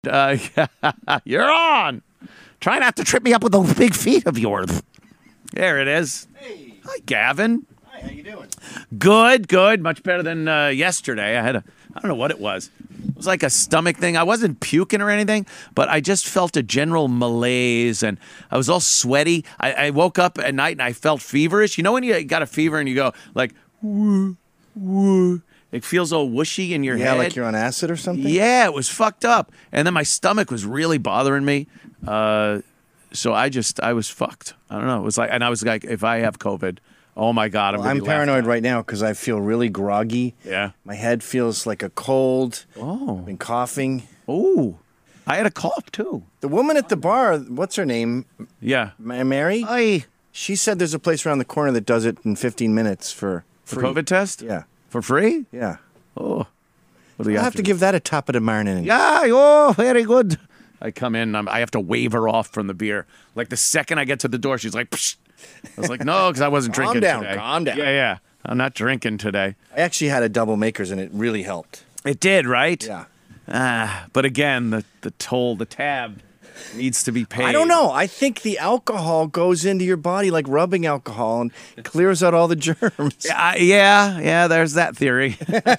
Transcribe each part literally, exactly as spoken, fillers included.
Uh, you're on. Try not to trip me up with those big feet of yours. There it is. Hey. Hi, Gavin. Hi, how you doing? Good, good. Much better than uh, yesterday. I had a, I don't know what it was. It was like a stomach thing. I wasn't puking or anything, but I just felt a general malaise, and I was all sweaty. I, I woke up at night, and I felt feverish. You know when you got a fever and you go like, woo, woo. It feels all whooshy in your Yeah, head. like you're on acid or something? Yeah, it was fucked up. And then my stomach was really bothering me. Uh, so I just, I was fucked. I don't know. It was like, and I was like, if I have COVID, oh my God, I'm Well, gonna I'm be paranoid laughed right now because I feel really groggy. Yeah. My head feels like a cold. Oh. I've been coughing. at. Oh, I had a cough too. The woman at the bar, what's her name? Yeah. Ma- Mary? I She said there's a place around the corner that does it in fifteen minutes for for free. COVID test? Yeah. For free? Yeah. Oh. What do you I'll have have to give that a top of the morning. Yeah, oh, very good. I come in, and I'm, I have to wave her off from the beer. Like the second I get to the door, she's like, Psh. I was like, no, because I wasn't Calm drinking down, today. calm down. Yeah, yeah. I'm not drinking today. I actually had a double makers and it really helped. It did, right? Yeah. Ah, but again, the, the toll, the tab needs to be paid. I don't know. I think the alcohol goes into your body like rubbing alcohol and clears out all the germs. Yeah, yeah, yeah, there's that theory.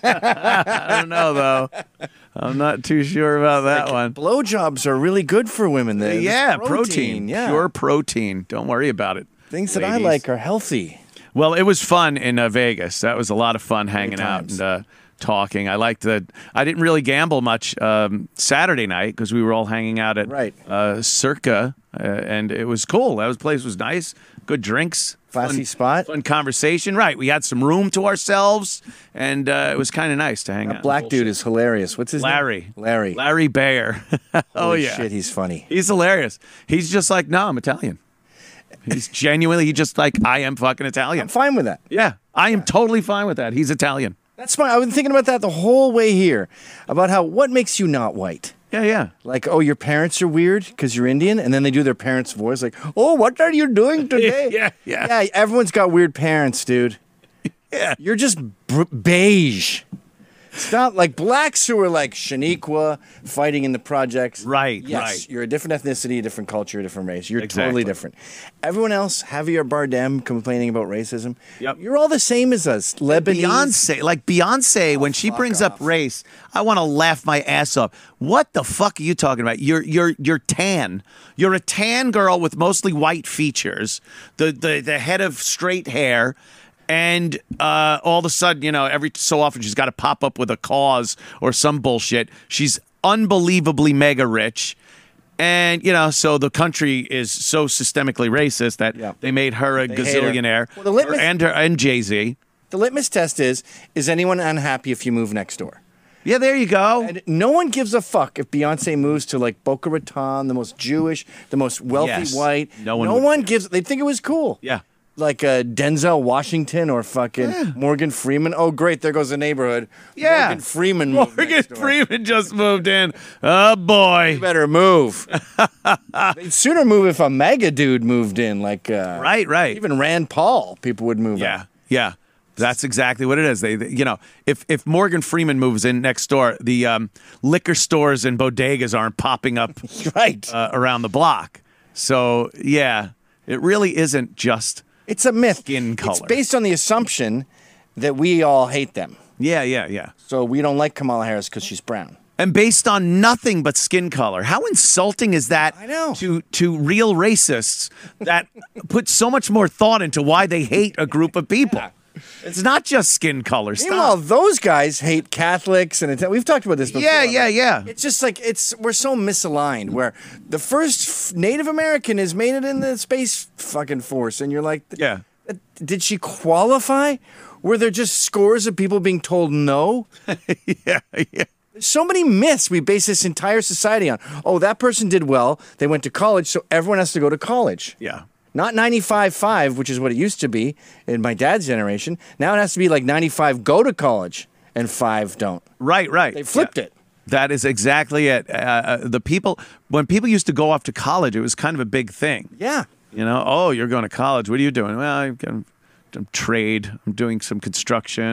I don't know, though. I'm not too sure about that one. Blowjobs are really good for women. They, Yeah, there's protein. Yeah. Pure protein. Don't worry about it. Things that I ladies. like are healthy. Well, it was fun in uh, Vegas. That was a lot of fun hanging out times. and uh, talking. I liked that. I didn't really gamble much um, Saturday night because we were all hanging out at Right. uh, Circa, uh, and it was cool. That was, place was nice. Good drinks. Classy fun, spot. Fun conversation. Right. We had some room to ourselves, and uh, it was kind of nice to hang out. That black dude is hilarious. What's his Larry. name? Larry. Larry Bayer. oh, Holy yeah. shit, he's funny. He's hilarious. He's just like, no, I'm Italian. He's genuinely, he just like, I am fucking Italian. I'm fine with that. Yeah, I am totally fine with that. He's Italian. That's fine. I've been thinking about that the whole way here, about how what makes you not white. Yeah, yeah. Like, oh, your parents are weird because you're Indian, and then they do their parents' voice, like, oh, what are you doing today? Yeah, yeah. Yeah, everyone's got weird parents, dude. Yeah. You're just br- beige. It's not like blacks who are like Shaniqua fighting in the projects. Right, yes, right. You're a different ethnicity, a different culture, a different race. You're Exactly. totally different. Everyone else, Javier Bardem complaining about racism. Yep. You're all the same as us. Lebanese. Beyonce, like Beyonce, when she fuck brings off. up race, I want to laugh my ass off. What the fuck are you talking about? You're you're you're tan. You're a tan girl with mostly white features. The the the head of straight hair. And uh, all of a sudden, you know, every so often she's got to pop up with a cause or some bullshit. She's unbelievably mega rich. And, you know, so the country is so systemically racist that Yeah. they made her a They hate her. gazillionaire. Well, the litmus- Her and, her, and Jay-Z. The litmus test is, is anyone unhappy if you move next door? Yeah, there you go. And no one gives a fuck if Beyonce moves to like Boca Raton, the most Jewish, the most wealthy Yes. white. No one No would one care. gives. They think it was cool. Yeah. Like uh, Denzel Washington or fucking Morgan Freeman. Oh, great! There goes the neighborhood. Yeah. Morgan Freeman. moved Morgan next door. Freeman just moved in. Oh, boy. You better move. They'd sooner move if a mega dude moved in. Like uh, Right, right. Even Rand Paul, people would move. Yeah, in. yeah. That's exactly what it is. They, they- you know, if if Morgan Freeman moves in next door, the um, liquor stores and bodegas aren't popping up right. uh, around the block. So yeah, it really isn't just It's a myth. Skin It's color. based on the assumption that we all hate them. yeah, yeah, yeah. So we don't like Kamala Harris because she's brown. And based on nothing but skin color. How insulting is that I know. to to real racists that put so much more thought into why they hate a group of people? It's not just skin color. Meanwhile, Stop. those guys hate Catholics, and Ita- we've talked about this before. Yeah, yeah, yeah. It's just like it's we're so misaligned. Where the first f- Native American has made it in the space fucking force, and you're like, Yeah. did she qualify? Were there just scores of people being told no? yeah, yeah. There's so many myths we base this entire society on. Oh, that person did well. They went to college, so everyone has to go to college. Yeah. Not ninety-five five, which is what it used to be in my dad's generation. Now it has to be like ninety-five go to college and five don't. Right, right. They flipped Yeah. it. That is exactly it. Uh, uh, the people, when people used to go off to college, it was kind of a big thing. Yeah. You know, oh, you're going to college. What are you doing? Well, I'm, I'm, I'm trade. I'm doing some construction or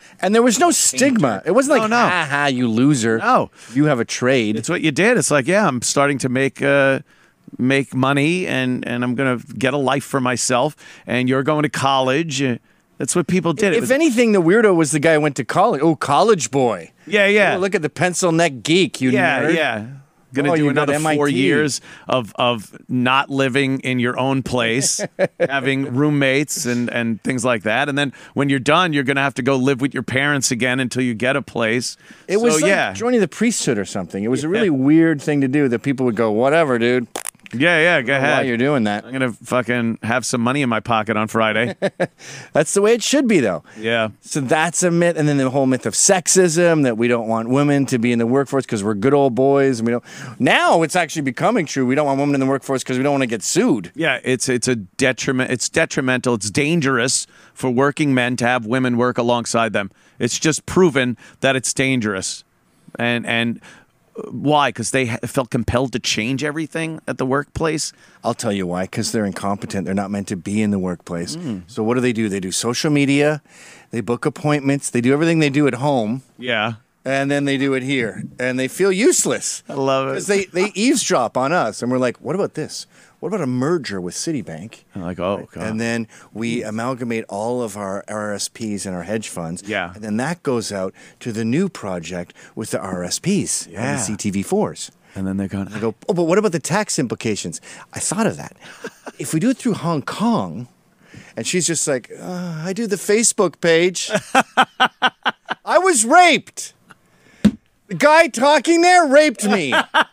And there was no stigma. It wasn't like, No, no. ha ha, you loser. No. You have a trade. It's what you did. It's like, yeah, I'm starting to make uh, make money, and, and I'm going to get a life for myself, and you're going to college. Uh, That's what people did. It If was, anything, the weirdo was the guy who went to college. Oh, college boy. yeah, yeah. Oh, look at the pencil neck geek, you yeah, nerd. yeah. Going to Oh, do you got another four M I T. years of, of not living in your own place, having roommates and, and things like that. And then when you're done, you're going to have to go live with your parents again until you get a place. It So, was like yeah. joining the priesthood or something. It was a really weird thing to do that people would go, whatever, dude. Yeah, yeah, go Why ahead. you're doing that. I'm going to fucking have some money in my pocket on Friday. That's the way it should be, though. Yeah. So that's a myth. And then the whole myth of sexism, that we don't want women to be in the workforce because we're good old boys. And we don't. Now it's actually becoming true. We don't want women in the workforce because we don't want to get sued. Yeah, it's it's a detriment. It's detrimental. It's dangerous for working men to have women work alongside them. It's just proven that it's dangerous, and and why? Because they ha- felt compelled to change everything at the workplace. I'll tell you why. Because they're incompetent. They're not meant to be in the workplace. So what do they do? They do social media. They book appointments. They do everything they do at home. Yeah, And then they do it here. And they feel useless. I love it. Because they, they eavesdrop on us. And we're like, what about this? What about a merger with Citibank? I'm like, oh god. And then we amalgamate all of our R S Ps and our hedge funds. Yeah. And then that goes out to the new project with the R S Ps and Yeah. the C T V fours. and then they're going. I go, oh, but what about the tax implications? I thought of that. If we do it through Hong Kong, and she's just like, uh, I do the Facebook page. I was raped. The guy talking there raped me.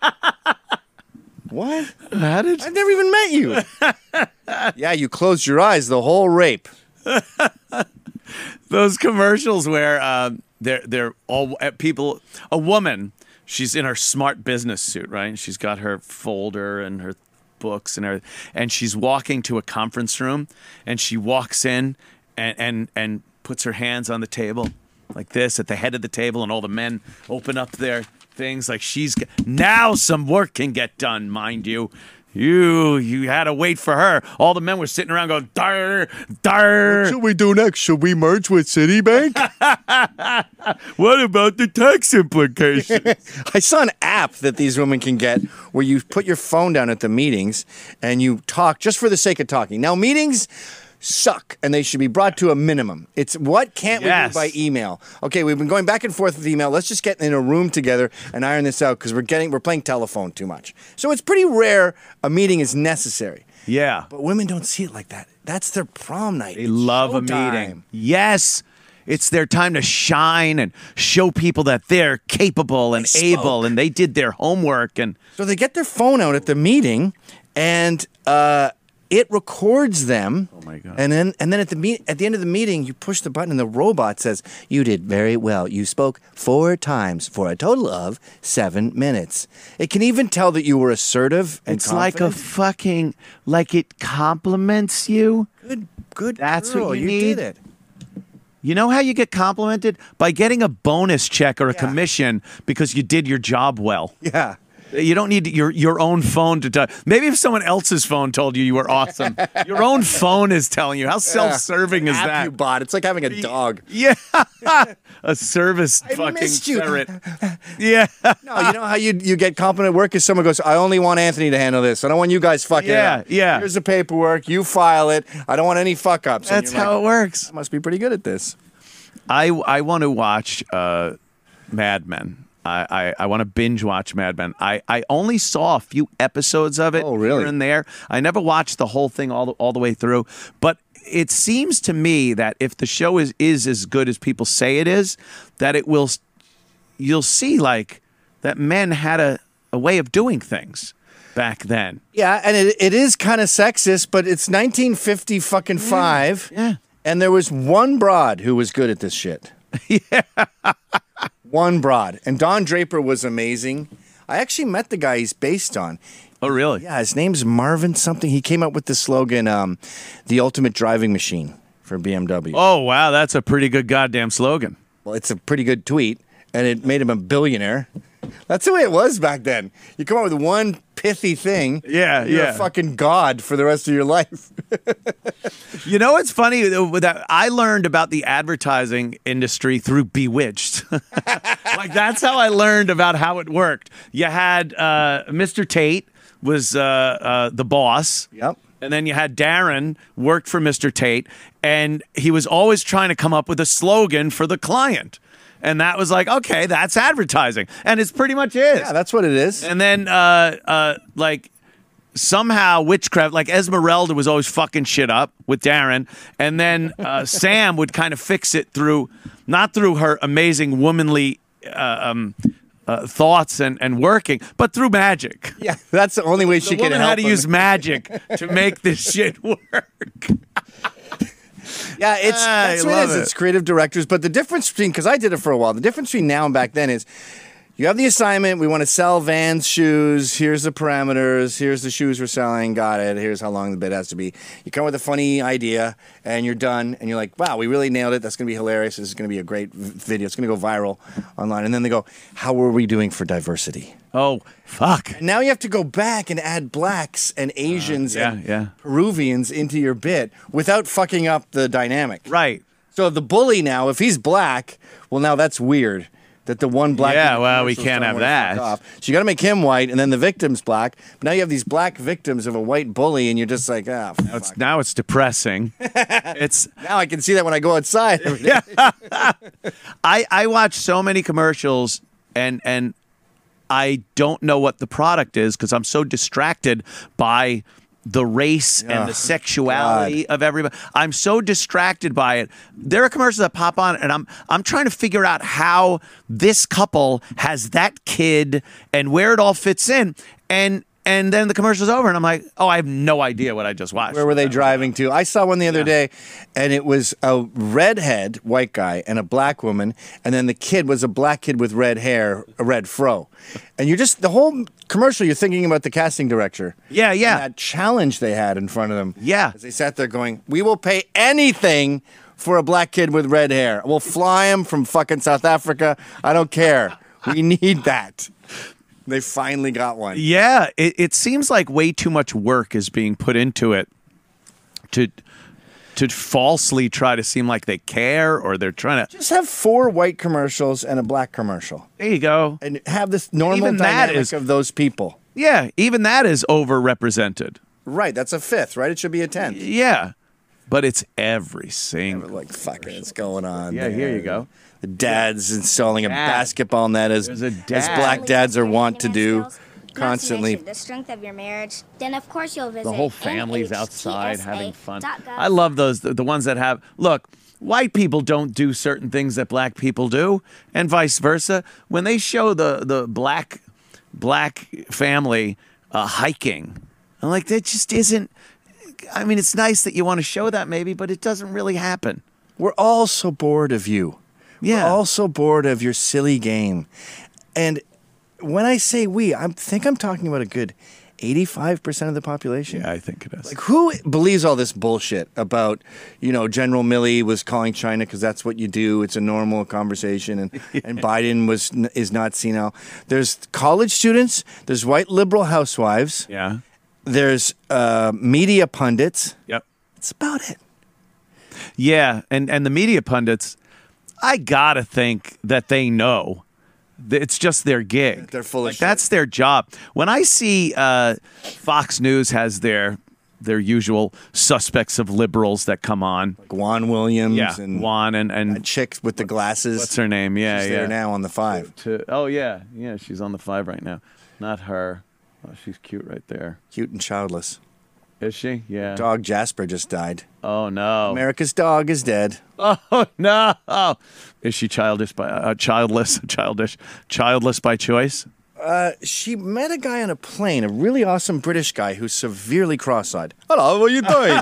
What? How did? I've never even met you. Yeah, you closed your eyes the whole rape. Those commercials where um, they're they're all uh, people. A woman, she's in her smart business suit, right? And she's got her folder and her books and everything, and she's walking to a conference room, and she walks in and and and puts her hands on the table like this at the head of the table, and all the men open up their things like she's g- now some work can get done, mind you. You you had to wait for her. All the men were sitting around going, dar, dar. What should we do next? Should we merge with Citibank? What about the tax implications? I saw an app that these women can get where you put your phone down at the meetings and you talk just for the sake of talking. Now, meetings suck and they should be brought to a minimum. It's what can't Yes. we do by email? Okay, we've been going back and forth with email. Let's just get in a room together and iron this out because we're getting we're playing telephone too much. So it's pretty rare a meeting is necessary. Yeah. But women don't see it like that. That's their prom night. They It's love a showtime. meeting. Yes. It's their time to shine and show people that they're capable and They able spoke. and they did their homework. And So they get their phone out at the meeting, and uh, it records them. Oh my God. And then and then at the meet at the end of the meeting, you push the button, and the robot says, "You did very well. You spoke four times for a total of seven minutes." It can even tell that you were assertive and it's like a confident. fucking, like it compliments you. good, good. That's girl, what you you need? did it. You know how you get complimented? By getting a bonus check or a Yeah. commission because you did your job well. Yeah. You don't need your your own phone to tell. Maybe if someone else's phone told you you were awesome, your own phone is telling you. How self-serving is App that? you bought. It's like having a dog. Yeah, a service I fucking missed you. ferret. Yeah, No, you know how you you get competent work is someone goes, I only want Anthony to handle this. I don't want you guys fucking Yeah, it up. yeah. Here's the paperwork. You file it. I don't want any fuck ups. that's how it works. I must be pretty good at this. I I want to watch uh, Mad Men. I, I, I want to binge watch Mad Men. I, I only saw a few episodes of it Oh, really? here and there. I never watched the whole thing all the, all the way through. But it seems to me that if the show is, is as good as people say it is, that it will. You'll see like that men had a, a way of doing things back then. Yeah, and it, it is kind of sexist, but it's nineteen fifty fucking five. Yeah. And there was one broad who was good at this shit. Yeah. One broad. And Don Draper was amazing. I actually met the guy he's based on. Oh, really? Yeah, his name's Marvin something. He came up with the slogan, um, the ultimate driving machine for B M W. Oh, wow. That's a pretty good goddamn slogan. Well, it's a pretty good tweet, and it made him a billionaire. That's the way it was back then. You come up with one pithy thing. Yeah, you're yeah. a fucking god for the rest of your life. You know what's funny? That I learned about the advertising industry through Bewitched. Like that's how I learned about how it worked. You had uh, Mister Tate was uh, uh, the boss. Yep. And then you had Darren worked for Mister Tate, and he was always trying to come up with a slogan for the client. And that was like, okay, that's advertising. And it's pretty much is. Yeah, that's what it is. And then, uh, uh, like, somehow witchcraft, like Esmeralda was always fucking shit up with Darren. And then uh, Sam would kind of fix it through, not through her amazing womanly uh, um, uh, thoughts and, and working, but through magic. Yeah, that's the only way The she can woman help had to him. use magic to make this shit work. Yeah, it's I that's what it love is. it. It's creative directors, but the difference between because I did it for a while, the difference between now and back then is you have the assignment. We want to sell Vans shoes. Here's the parameters. Here's the shoes we're selling. Got it. Here's how long the bid has to be. You come with a funny idea, and you're done. And you're like, wow, we really nailed it. That's going to be hilarious. This is going to be a great v- video. It's going to go viral online. And then they go, how are we doing for diversity? Oh, fuck. Now you have to go back and add blacks and Asians Uh, yeah, and yeah. Peruvians into your bit without fucking up the dynamic. Right. So the bully now, if he's black, well, now that's weird. That the one black. Yeah, in the well, we commercial's can't telling have him to fuck that. off. So you got to make him white, and then the victim's black. But now you have these black victims of a white bully, and you're just like, ah, Now fuck. it's, now it's depressing. It's Now I can see that when I go outside. every day. I I watch so many commercials and and I don't know what the product is because I'm so distracted by the race and Oh, the sexuality of everybody. I'm so distracted by it. There are commercials that pop on, and I'm I'm trying to figure out how this couple has that kid and where it all fits in. And and then the commercial's over, and I'm like, oh, I have no idea what I just watched. Where were they driving to? I saw one the other day, and it was a redhead white guy and a black woman, and then the kid was a black kid with red hair, a red fro. And you're just, the whole commercial, you're thinking about the casting director. Yeah, yeah. And that challenge they had in front of them. Yeah. As they sat there going, we will pay anything for a black kid with red hair. We'll fly him from fucking South Africa. I don't care. We need that. They finally got one. Yeah, it, it seems like way too much work is being put into it to to falsely try to seem like they care or they're trying to. Just have four white commercials and a black commercial. There you go. And have this normal Even that dynamic is- of those people. Yeah, even that is overrepresented. Right, that's a fifth, right? It should be a tenth. Yeah, but it's every single. Like, fuck it, it's going on. Yeah, here you go. The dad's installing a Dad. basketball net as, There's a as dad. black dads are wont to do Not to constantly. mention the strength of your marriage. Then of course you'll visit The whole family's N H T S A outside having fun. dot gov. I love those, the, the ones that have. Look, white people don't do certain things that black people do, and vice versa. When they show the the black black family uh, hiking, I'm like, that just isn't. I mean, it's nice that you want to show that maybe, but it doesn't really happen. We're all so bored of you. Yeah. We're all so bored of your silly game. And when I say we, I think I'm talking about a good eighty-five percent of the population. Yeah, I think it is. Like, who believes all this bullshit about, you know, General Milley was calling China because that's what you do. It's a normal conversation, and, and Biden was is not senile. There's college students. There's white liberal housewives. Yeah. There's uh, media pundits. Yep. That's about it. Yeah, and and the media pundits, I gotta think that they know. that It's just their gig. They're full of like, shit. That's their job. When I see uh, Fox News has their their usual suspects of liberals that come on. Like Juan Williams Yeah, and Juan and and a chick with the glasses. what's her name? Yeah, She's yeah. there now on the five. To, oh yeah, yeah. She's on the five right now. Not her. Oh, she's cute right there. Cute and childless. Is she? Yeah. Dog Jasper just died. Oh no. America's dog is dead. Oh no! Is she childish by uh, childless? Childish, childless by choice? Uh, she met a guy on a plane, a really awesome British guy who's severely cross-eyed. Hello, how are you doing?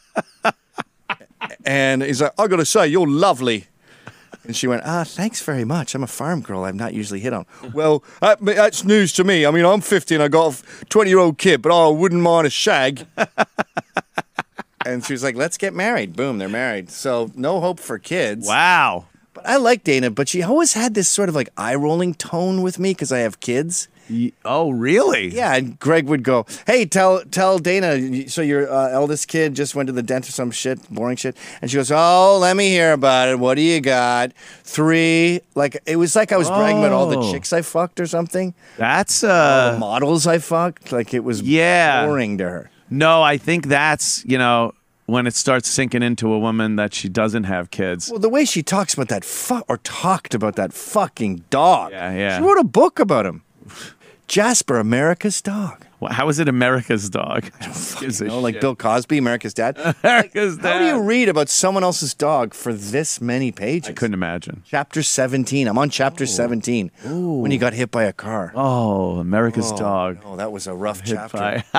And he's like, I gotta say, you're lovely. And she went, ah, thanks very much. I'm a farm girl. I'm not usually hit on. Well, that, that's news to me. I mean, I'm fifty and I got a twenty-year-old kid, but I wouldn't mind a shag. And she was like, let's get married. Boom, they're married. So no hope for kids. Wow. But I like Dana, but she always had this sort of like eye rolling tone with me because I have kids. Y- Oh, really? Yeah, and Greg would go, "Hey, tell tell Dana. So your uh, eldest kid just went to the dentist, some shit, boring shit." And she goes, "Oh, let me hear about it. What do you got? Three?" Like it was like I was bragging about all the Oh. chicks I fucked or something, That's all uh. the models I fucked. Like it was Yeah. boring to her. No, I think that's you know when it starts sinking into a woman that she doesn't have kids. Well, the way she talks about that fuck or talked about that fucking dog. Yeah, yeah. She wrote a book about him. Jasper, America's dog. Well, how is it America's dog? Gives a You know, like shit. Bill Cosby, America's dad. America's How do you dad. read about someone else's dog for this many pages? I couldn't imagine. Chapter seventeen. I'm on chapter seventeen. When he got hit by a car. Oh, America's dog. Oh, that was a rough chapter.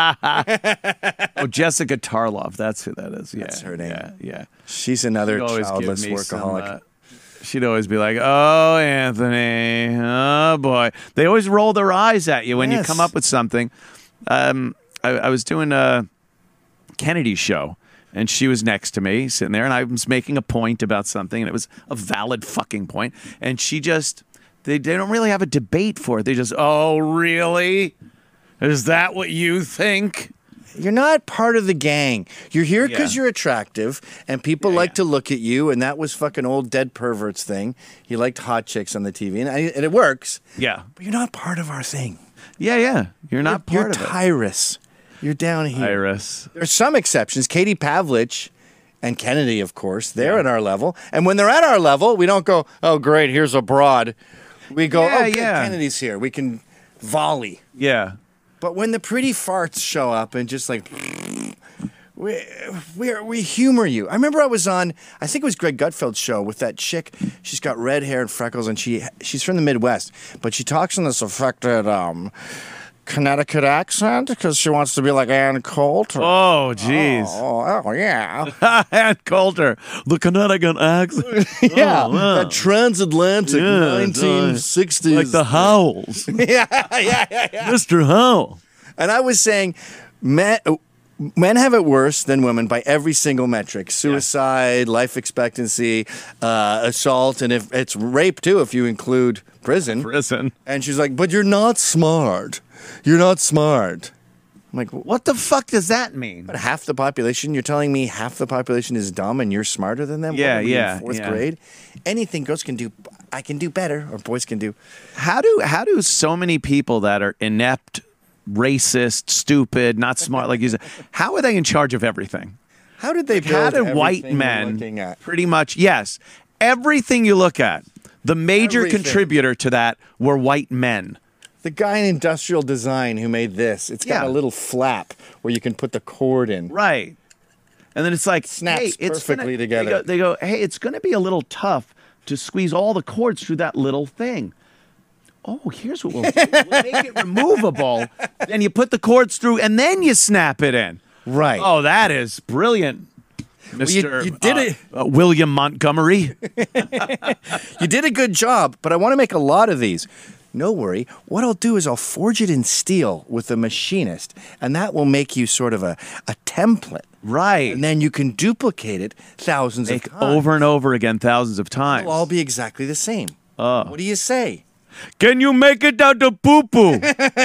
Bye. Oh, Jessica Tarlov. That's who that is. Yeah, That's her name. Yeah, yeah. She's another She'd always give childless me some, workaholic. uh, she'd always be like, "Oh, Anthony, oh boy." They always roll their eyes at you when you Yes. come up with something. Um, I, I was doing a Kennedy show, and she was next to me, sitting there, and I was making a point about something, and it was a valid fucking point, and she just. They, they don't really have a debate for it. They just, "Oh, really? Is that what you think?" You're not part of the gang. You're here because Yeah. you're attractive, and people Yeah, like yeah. to look at you, and that was fucking old dead perverts thing. He liked hot chicks on the T V, and, I, and it works. Yeah. But you're not part of our thing. Yeah, yeah. You're not you're, part you're of Tyrus. You're down it. here. Iris. There's some exceptions. Katie Pavlich and Kennedy, of course, they're at our level. And when they're at our level, we don't go, "Oh, great, here's a broad." We go, Yeah, "Oh, good, yeah. Kennedy's here. We can volley." Yeah. But when the pretty farts show up and just like, we, we, we humor you. I remember I was on, I think it was Greg Gutfeld's show with that chick. She's got red hair and freckles, and she she's from the Midwest, but she talks in this affected um, Connecticut accent because she wants to be like Ann Coulter. Oh, jeez. Oh, oh, yeah. Ann Coulter, the Connecticut accent. Yeah, Oh, wow. that transatlantic Yeah, nineteen sixties. Like the Howells. yeah, yeah, yeah, yeah. Mister Howell. And I was saying, men, men have it worse than women by every single metric: suicide, life expectancy, uh, assault, and if it's rape too, if you include prison. Prison. And she's like, "But you're not smart. You're not smart." I'm like, "What? What the fuck does that mean? But half the population? You're telling me half the population is dumb and you're smarter than them? What Yeah, are we in yeah, Fourth yeah. grade. Anything girls can do, I can do better, or boys can do. How do how do so many people that are inept, racist, stupid, not smart like you said, how are they in charge of everything? How did they How build do white everything we're looking men at? pretty much yes, everything you look at, the major Everything. contributor to that were white men. The guy in industrial design who made this, it's got Yeah. a little flap where you can put the cord in. Right. And then it's like, Snaps hey, it's perfectly gonna, together. They go, they go, hey, it's going to be a little tough to squeeze all the cords through that little thing. Oh, here's what we'll do. We'll make it removable, and you put the cords through, and then you snap it in. Right. Oh, that is brilliant, you- Mister you did uh, it. uh, William Montgomery. You did a good job, but I want to make a lot of these. No worry. What I'll do is I'll forge it in steel with a machinist, and that will make you sort of a, a template. Right. And then you can duplicate it thousands Make of times. over and over again, thousands of times. It'll all be exactly the same. Oh. What do you say? Can you make it down to poo poo?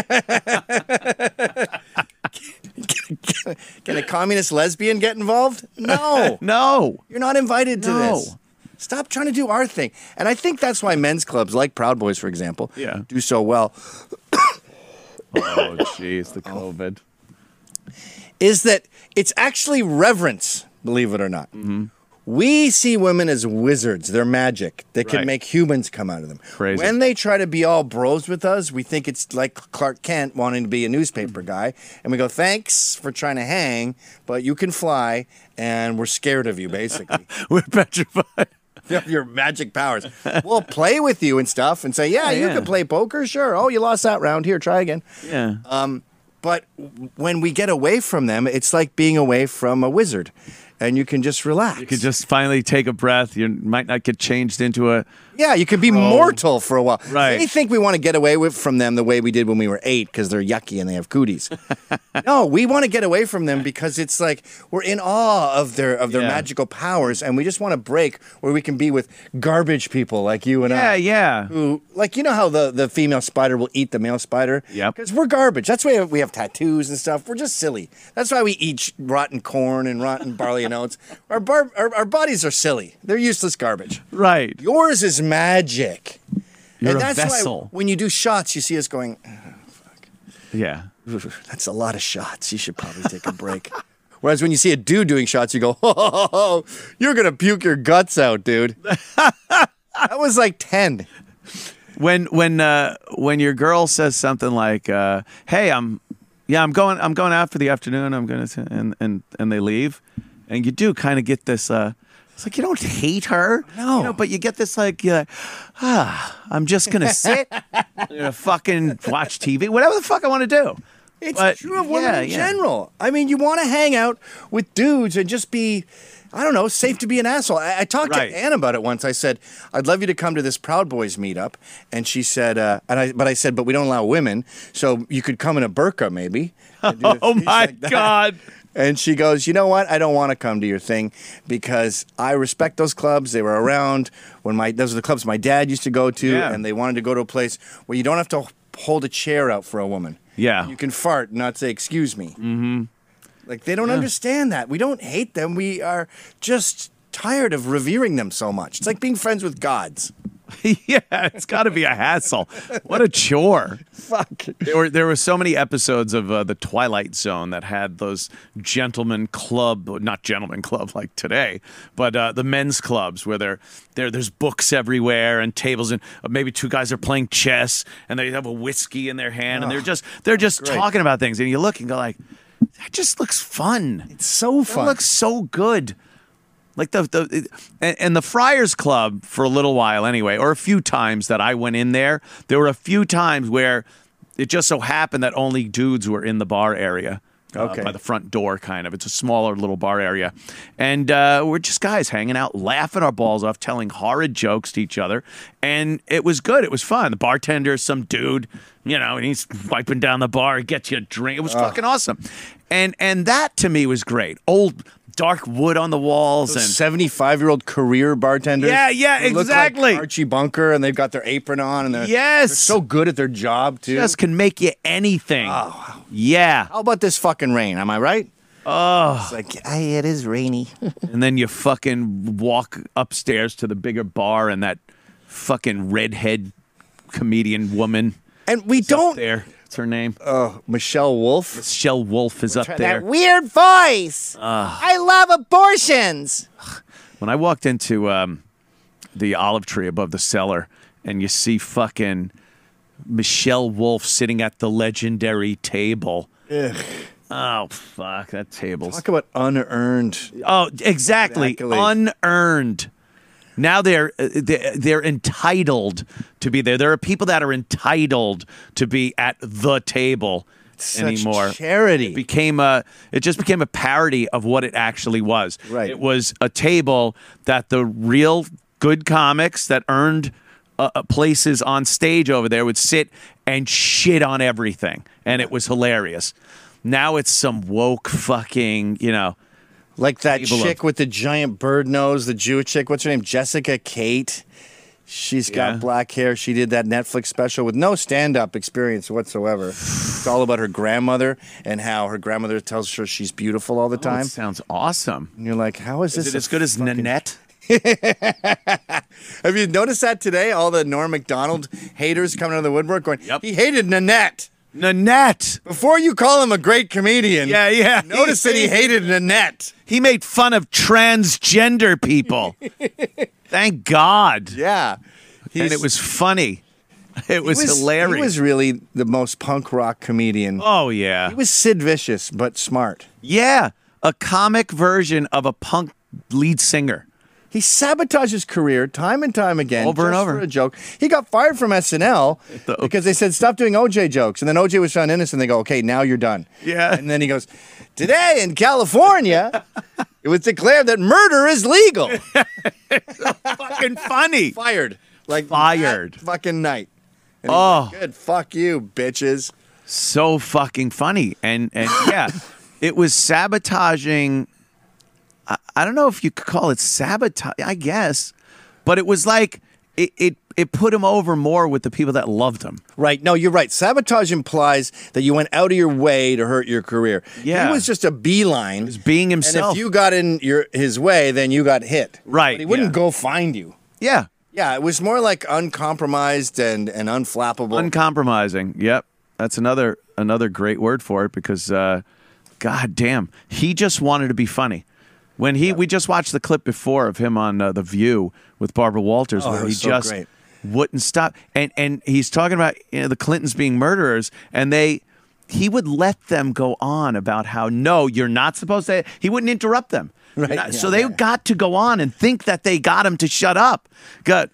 Can a communist lesbian get involved? No. No. You're not invited to No. this. Stop trying to do our thing. And I think that's why men's clubs, like Proud Boys, for example, Yeah. do so well, Oh, jeez, the COVID. is that it's actually reverence, believe it or not. Mm-hmm. We see women as wizards. They're magic. They can Right. make humans come out of them. Crazy. When they try to be all bros with us, we think it's like Clark Kent wanting to be a newspaper guy. And we go, thanks for trying to hang, but you can fly, and we're scared of you, basically. We're petrified. Of your magic powers. We'll play with you and stuff and say, yeah, Yeah, you yeah. can play poker. Sure. Oh, you lost that round. Here, try again. Yeah. But when we get away from them, it's like being away from a wizard. And you can just relax. You could just finally take a breath. You might not get changed into a Yeah, you can be mortal for a while. Right. They think we want to get away with from them the way we did when we were eight because they're yucky and they have cooties. No, we want to get away from them because it's like we're in awe of their of their Yeah. magical powers, and we just want to break where we can be with garbage people like you and Yeah, I. yeah. Who, like, you know how the, the female spider will eat the male spider? Yep. Because we're garbage. That's why we have tattoos and stuff. We're just silly. That's why we eat rotten corn and rotten barley and oats. Our, bar- our, our bodies are silly. They're useless garbage. Right. Yours is magic. You're and a that's vessel. why when you do shots, you see us going, Yeah. that's a lot of shots. You should probably take a break. Whereas when you see a dude doing shots, you go, oh, you're going to puke your guts out, dude. That was like ten. When when uh, when your girl says something like, uh, "Hey, I'm yeah, I'm going I'm going out for the afternoon. I'm going to," and and and they leave, and you do kind of get this. Uh, it's like you don't hate her, No. you know, but you get this like, uh, ah, I'm just gonna sit, I'm gonna fucking watch T V, whatever the fuck I want to do. It's But, true of women yeah, in yeah. general. I mean, you want to hang out with dudes and just be, I don't know, safe to be an asshole. I, I talked Right. to Ann about it once. I said, I'd love you to come to this Proud Boys meetup. And she said, uh, and I, but I said, but we don't allow women. So you could come in a burqa maybe. and do Oh things my like that." God. And she goes, you know what? I don't want to come to your thing because I respect those clubs. They were around when my, those are the clubs my dad used to go to. Yeah. And they wanted to go to a place where you don't have to hold a chair out for a woman. Yeah. You can fart and not say, excuse me. Mm-hmm. Like, they don't understand that. We don't hate them. We are just tired of revering them so much. It's like being friends with gods. Yeah, it's got to be a hassle. What a chore. Fuck. There were there were so many episodes of uh, the Twilight Zone that had those gentlemen club, not gentlemen club like today, but uh, the men's clubs where there there there's books everywhere and tables and uh, maybe two guys are playing chess and they have a whiskey in their hand and they're just they're just great. talking about things and you look and go like, that just looks fun. It's so That fun. looks so good. Like the the it- and, and the Friars Club for a little while anyway, or a few times that I went in there. There were a few times where it just so happened that only dudes were in the bar area. Uh, Okay. by the front door, kind of. It's a smaller little bar area. And uh, we're just guys hanging out, laughing our balls off, telling horrid jokes to each other. And it was good. It was fun. The bartender, some dude, you know, and he's wiping down the bar, he gets you a drink. It was fucking awesome. And and that to me was great. Old dark wood on the walls and seventy-five-year-old career bartenders. Yeah, yeah, who look exactly. like Archie Bunker, and they've got their apron on, and they're, Yes. they're so good at their job, too. just can make you anything. Oh, yeah. How about this fucking rain? Am I right? Oh. It's like, hey, it is rainy. And then you fucking walk upstairs to the bigger bar and that fucking redhead comedian woman And we is up don't. there. What's her name? Oh, Michelle Wolf. Shell Wolf is up there. That weird voice. I love abortions. When I walked into um, the olive tree above the cellar and you see fucking Michelle Wolf sitting at the legendary table. Ugh. Oh, fuck. That table's. Talk about unearned. Oh, exactly. Accolades. Unearned. Now they're uh, they're they're entitled to be there. There are people that are entitled to be at the table Such anymore. charity. It became a it just became a parody of what it actually was. Right. It was a table that the real good comics that earned uh, uh, places on stage over there would sit and shit on everything, and it was hilarious. Now it's some woke fucking, you know. Like that Table chick of- with the giant bird nose, the Jewish chick. What's her name? Jessica Kate. She's got Yeah. black hair. She did that Netflix special with no stand-up experience whatsoever. It's all about her grandmother and how her grandmother tells her she's beautiful all the Oh, time. it sounds awesome. And you're like, how is this Is it a as good as fucking- Nanette? Have you noticed that today? All the Norm Macdonald haters coming out of the woodwork going, Yep. he hated Nanette. Nanette. Before you call him a great comedian, Yeah, yeah. notice that he hated Nanette. He made fun of transgender people. Thank God. Yeah. And He's- it was funny. It was, he was hilarious. He was really the most punk rock comedian. oh, yeah. He was Sid Vicious, but smart. Yeah. A comic version of a punk lead singer. He sabotaged his career time and time again. Over and just over. For a joke. He got fired from S N L The- because they said, stop doing O J jokes. And then O J was found innocent. They go, okay, now you're done. Yeah. And then he goes, today in California, it was declared that murder is legal. Fucking funny. Fired. like Fired. that fucking night. And he's Oh. like, good. Fuck you, bitches. So fucking funny. And and yeah, it was sabotaging. I, I don't know if you could call it sabotage, I guess, but it was like it, it it put him over more with the people that loved him. Right. No, you're right. Sabotage implies that you went out of your way to hurt your career. Yeah. He was just a beeline. He was being And himself. if you got in your his way, then you got hit. Right, But he wouldn't yeah. go find you. Yeah. Yeah, it was more like uncompromised and, and unflappable. Uncompromising. Yep. That's another another great word for it because uh god damn, he just wanted to be funny. When he we just watched the clip before of him on uh, The View with Barbara Walters Oh, where it he was so just great. wouldn't stop and and he's talking about you know, the Clintons being murderers and they he would let them go on about how no, you're not supposed to he wouldn't interrupt them. You're Right, not- yeah, so they yeah. got to go on and think that they got him to shut up. Good.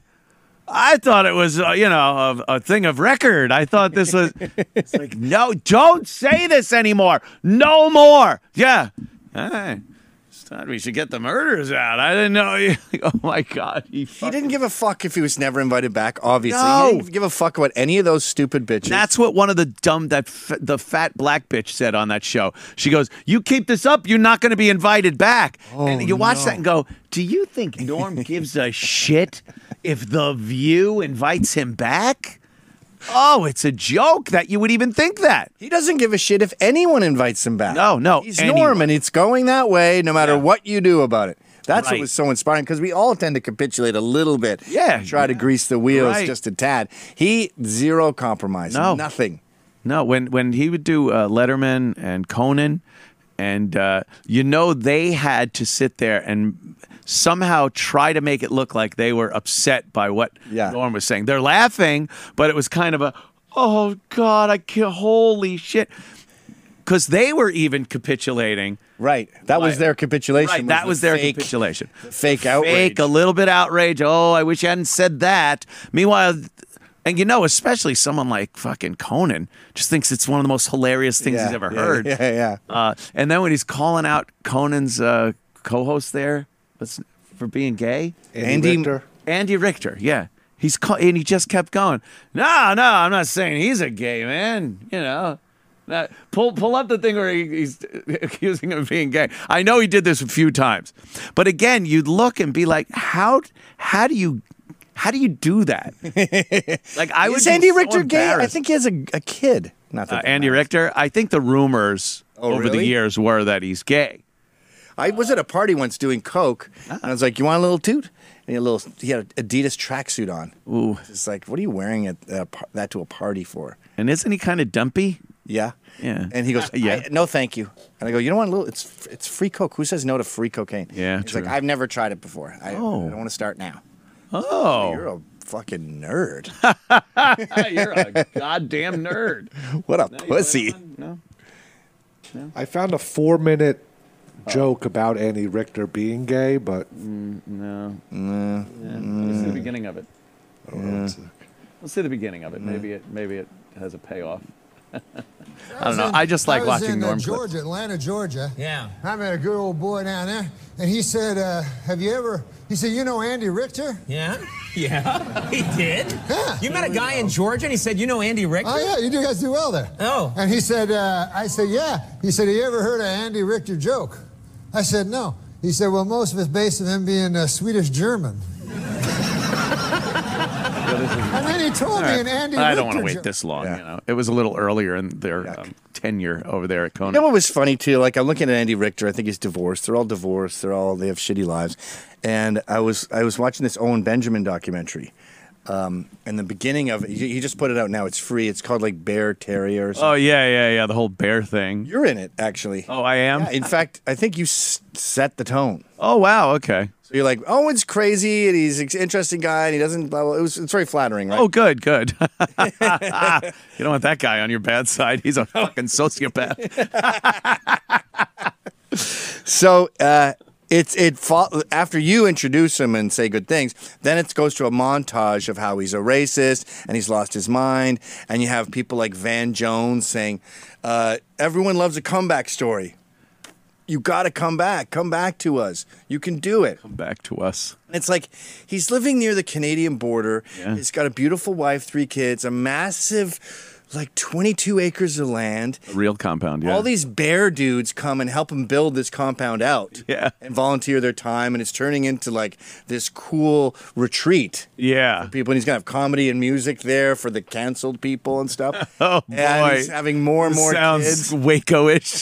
I thought it was, uh, you know, a, a thing of record. I thought this was. It's like, no, don't say this anymore. No more. Yeah. Hey, it's time we should get the murders out. I didn't know. You. Oh my God. He, He didn't give a fuck if he was never invited back, obviously. No. He didn't give a fuck about any of those stupid bitches. That's what one of the dumb that f- the fat black bitch said on that show. She goes, "You keep this up, you're not going to be invited back." and you watch that and go, "Do you think Norm gives a shit if The View invites him back?" Oh, it's a joke that you would even think that. He doesn't give a shit if anyone invites him back. No, no, He's anyone. Norm, and it's going that way no matter Yeah. what you do about it. That's what Right. was so inspiring because we all tend to capitulate a little bit. Yeah, Try to yeah. grease the wheels Right. just a tad. He, zero compromise. No. Nothing. No, when when he would do uh, Letterman and Conan, and uh, you know they had to sit there and somehow try to make it look like they were upset by what Yeah. Norm was saying. They're laughing, but it was kind of a, oh God, I can't, holy shit, because they were even capitulating. Right. That was Right. their capitulation. Right, that the was their fake- capitulation. Fake outrage. Fake, a little bit outrage. Oh, I wish you hadn't said that. Meanwhile, and you know, especially someone like fucking Conan just thinks it's one of the most hilarious things Yeah, he's ever yeah, heard. Yeah, yeah. Uh, and then when he's calling out Conan's uh, co-host there what's- for being gay, Andy- Richter. Andy Richter, yeah. He's ca- and he just kept going. No, no, I'm not saying he's a gay man. You know, Now, pull pull up the thing where he, he's accusing him of being gay. I know he did this a few times, but again, you'd look and be like, how how do you how do you do that? Like I would. Is be Andy so Richter gay? I embarrassed. think he has a, a kid. Not Uh, that Andy Richter. I think the rumors Oh, over the really? years were that he's gay. I was at a party once doing coke, and I was like, "You want a little toot?" And he had a little. He had an Adidas tracksuit on. Ooh. It's like, what are you wearing at, uh, par- that to a party for? And isn't he kind of dumpy? Yeah. Yeah. And he goes, Yeah. I- no, thank you. And I go, you don't want a little? It's it's free coke. Who says no to free cocaine? Yeah, He's true. like, I've never tried it before. I, Oh. I don't want to start now. Oh, You're a fucking nerd. you're a goddamn nerd. What a pussy. No. I found a four minute joke about Andy Richter being gay, but No. Yeah. Let's see the beginning of it. Let's see the beginning of it. Maybe it maybe it has a payoff. I don't know. I just like I was watching in, uh, Norm clips. Georgia, Atlanta, Georgia. Yeah. I met a good old boy down there, and he said, uh, "Have you ever?" He said, "You know Andy Richter?" Yeah? Yeah. He did? Yeah. You met a guy in Georgia and he said, you know Andy Richter? Oh yeah, you do guys do well there. Oh. And he said, uh, "I said, yeah." He said, "Have you ever heard of Andy Richter joke?" I said, "No." He said, "Well, most of it's based on him being uh, Swedish German." And then he told me an Andy I Richter don't want to wait joke. this long. Yeah. You know, it was a little earlier in their um, tenure over there at Conan. You know what was funny too? Like I'm looking at Andy Richter. I think he's divorced. They're all divorced. They're all they have shitty lives. And I was I was watching this Owen Benjamin documentary. Um, and the beginning of it, he he just put it out now. It's free. It's called like Bear Terrier. Or something. Oh yeah, yeah, yeah. The whole bear thing. You're in it actually. Oh, I am. Yeah, in fact, I think you s- set the tone. Oh wow. Okay. So you're like, Owen's crazy and he's an interesting guy and he doesn't. Blah, blah. It was it's very flattering, right? Oh, good, good. You don't want that guy on your bad side. He's a fucking sociopath. So uh, it's it fo- after you introduce him and say good things, then it goes to a montage of how he's a racist and he's lost his mind, and you have people like Van Jones saying, uh, "Everyone loves a comeback story." You got to come back. Come back to us. You can do it. Come back to us. And it's like he's living near the Canadian border. Yeah. He's got a beautiful wife, three kids, a massive, like twenty-two acres of land. A real compound, yeah. All these bear dudes come and help him build this compound out. Yeah. And volunteer their time. And it's turning into like this cool retreat. Yeah. People, and he's gonna have comedy and music there for the canceled people and stuff. Oh, boy. And he's having more and more Sounds kids. Waco-ish.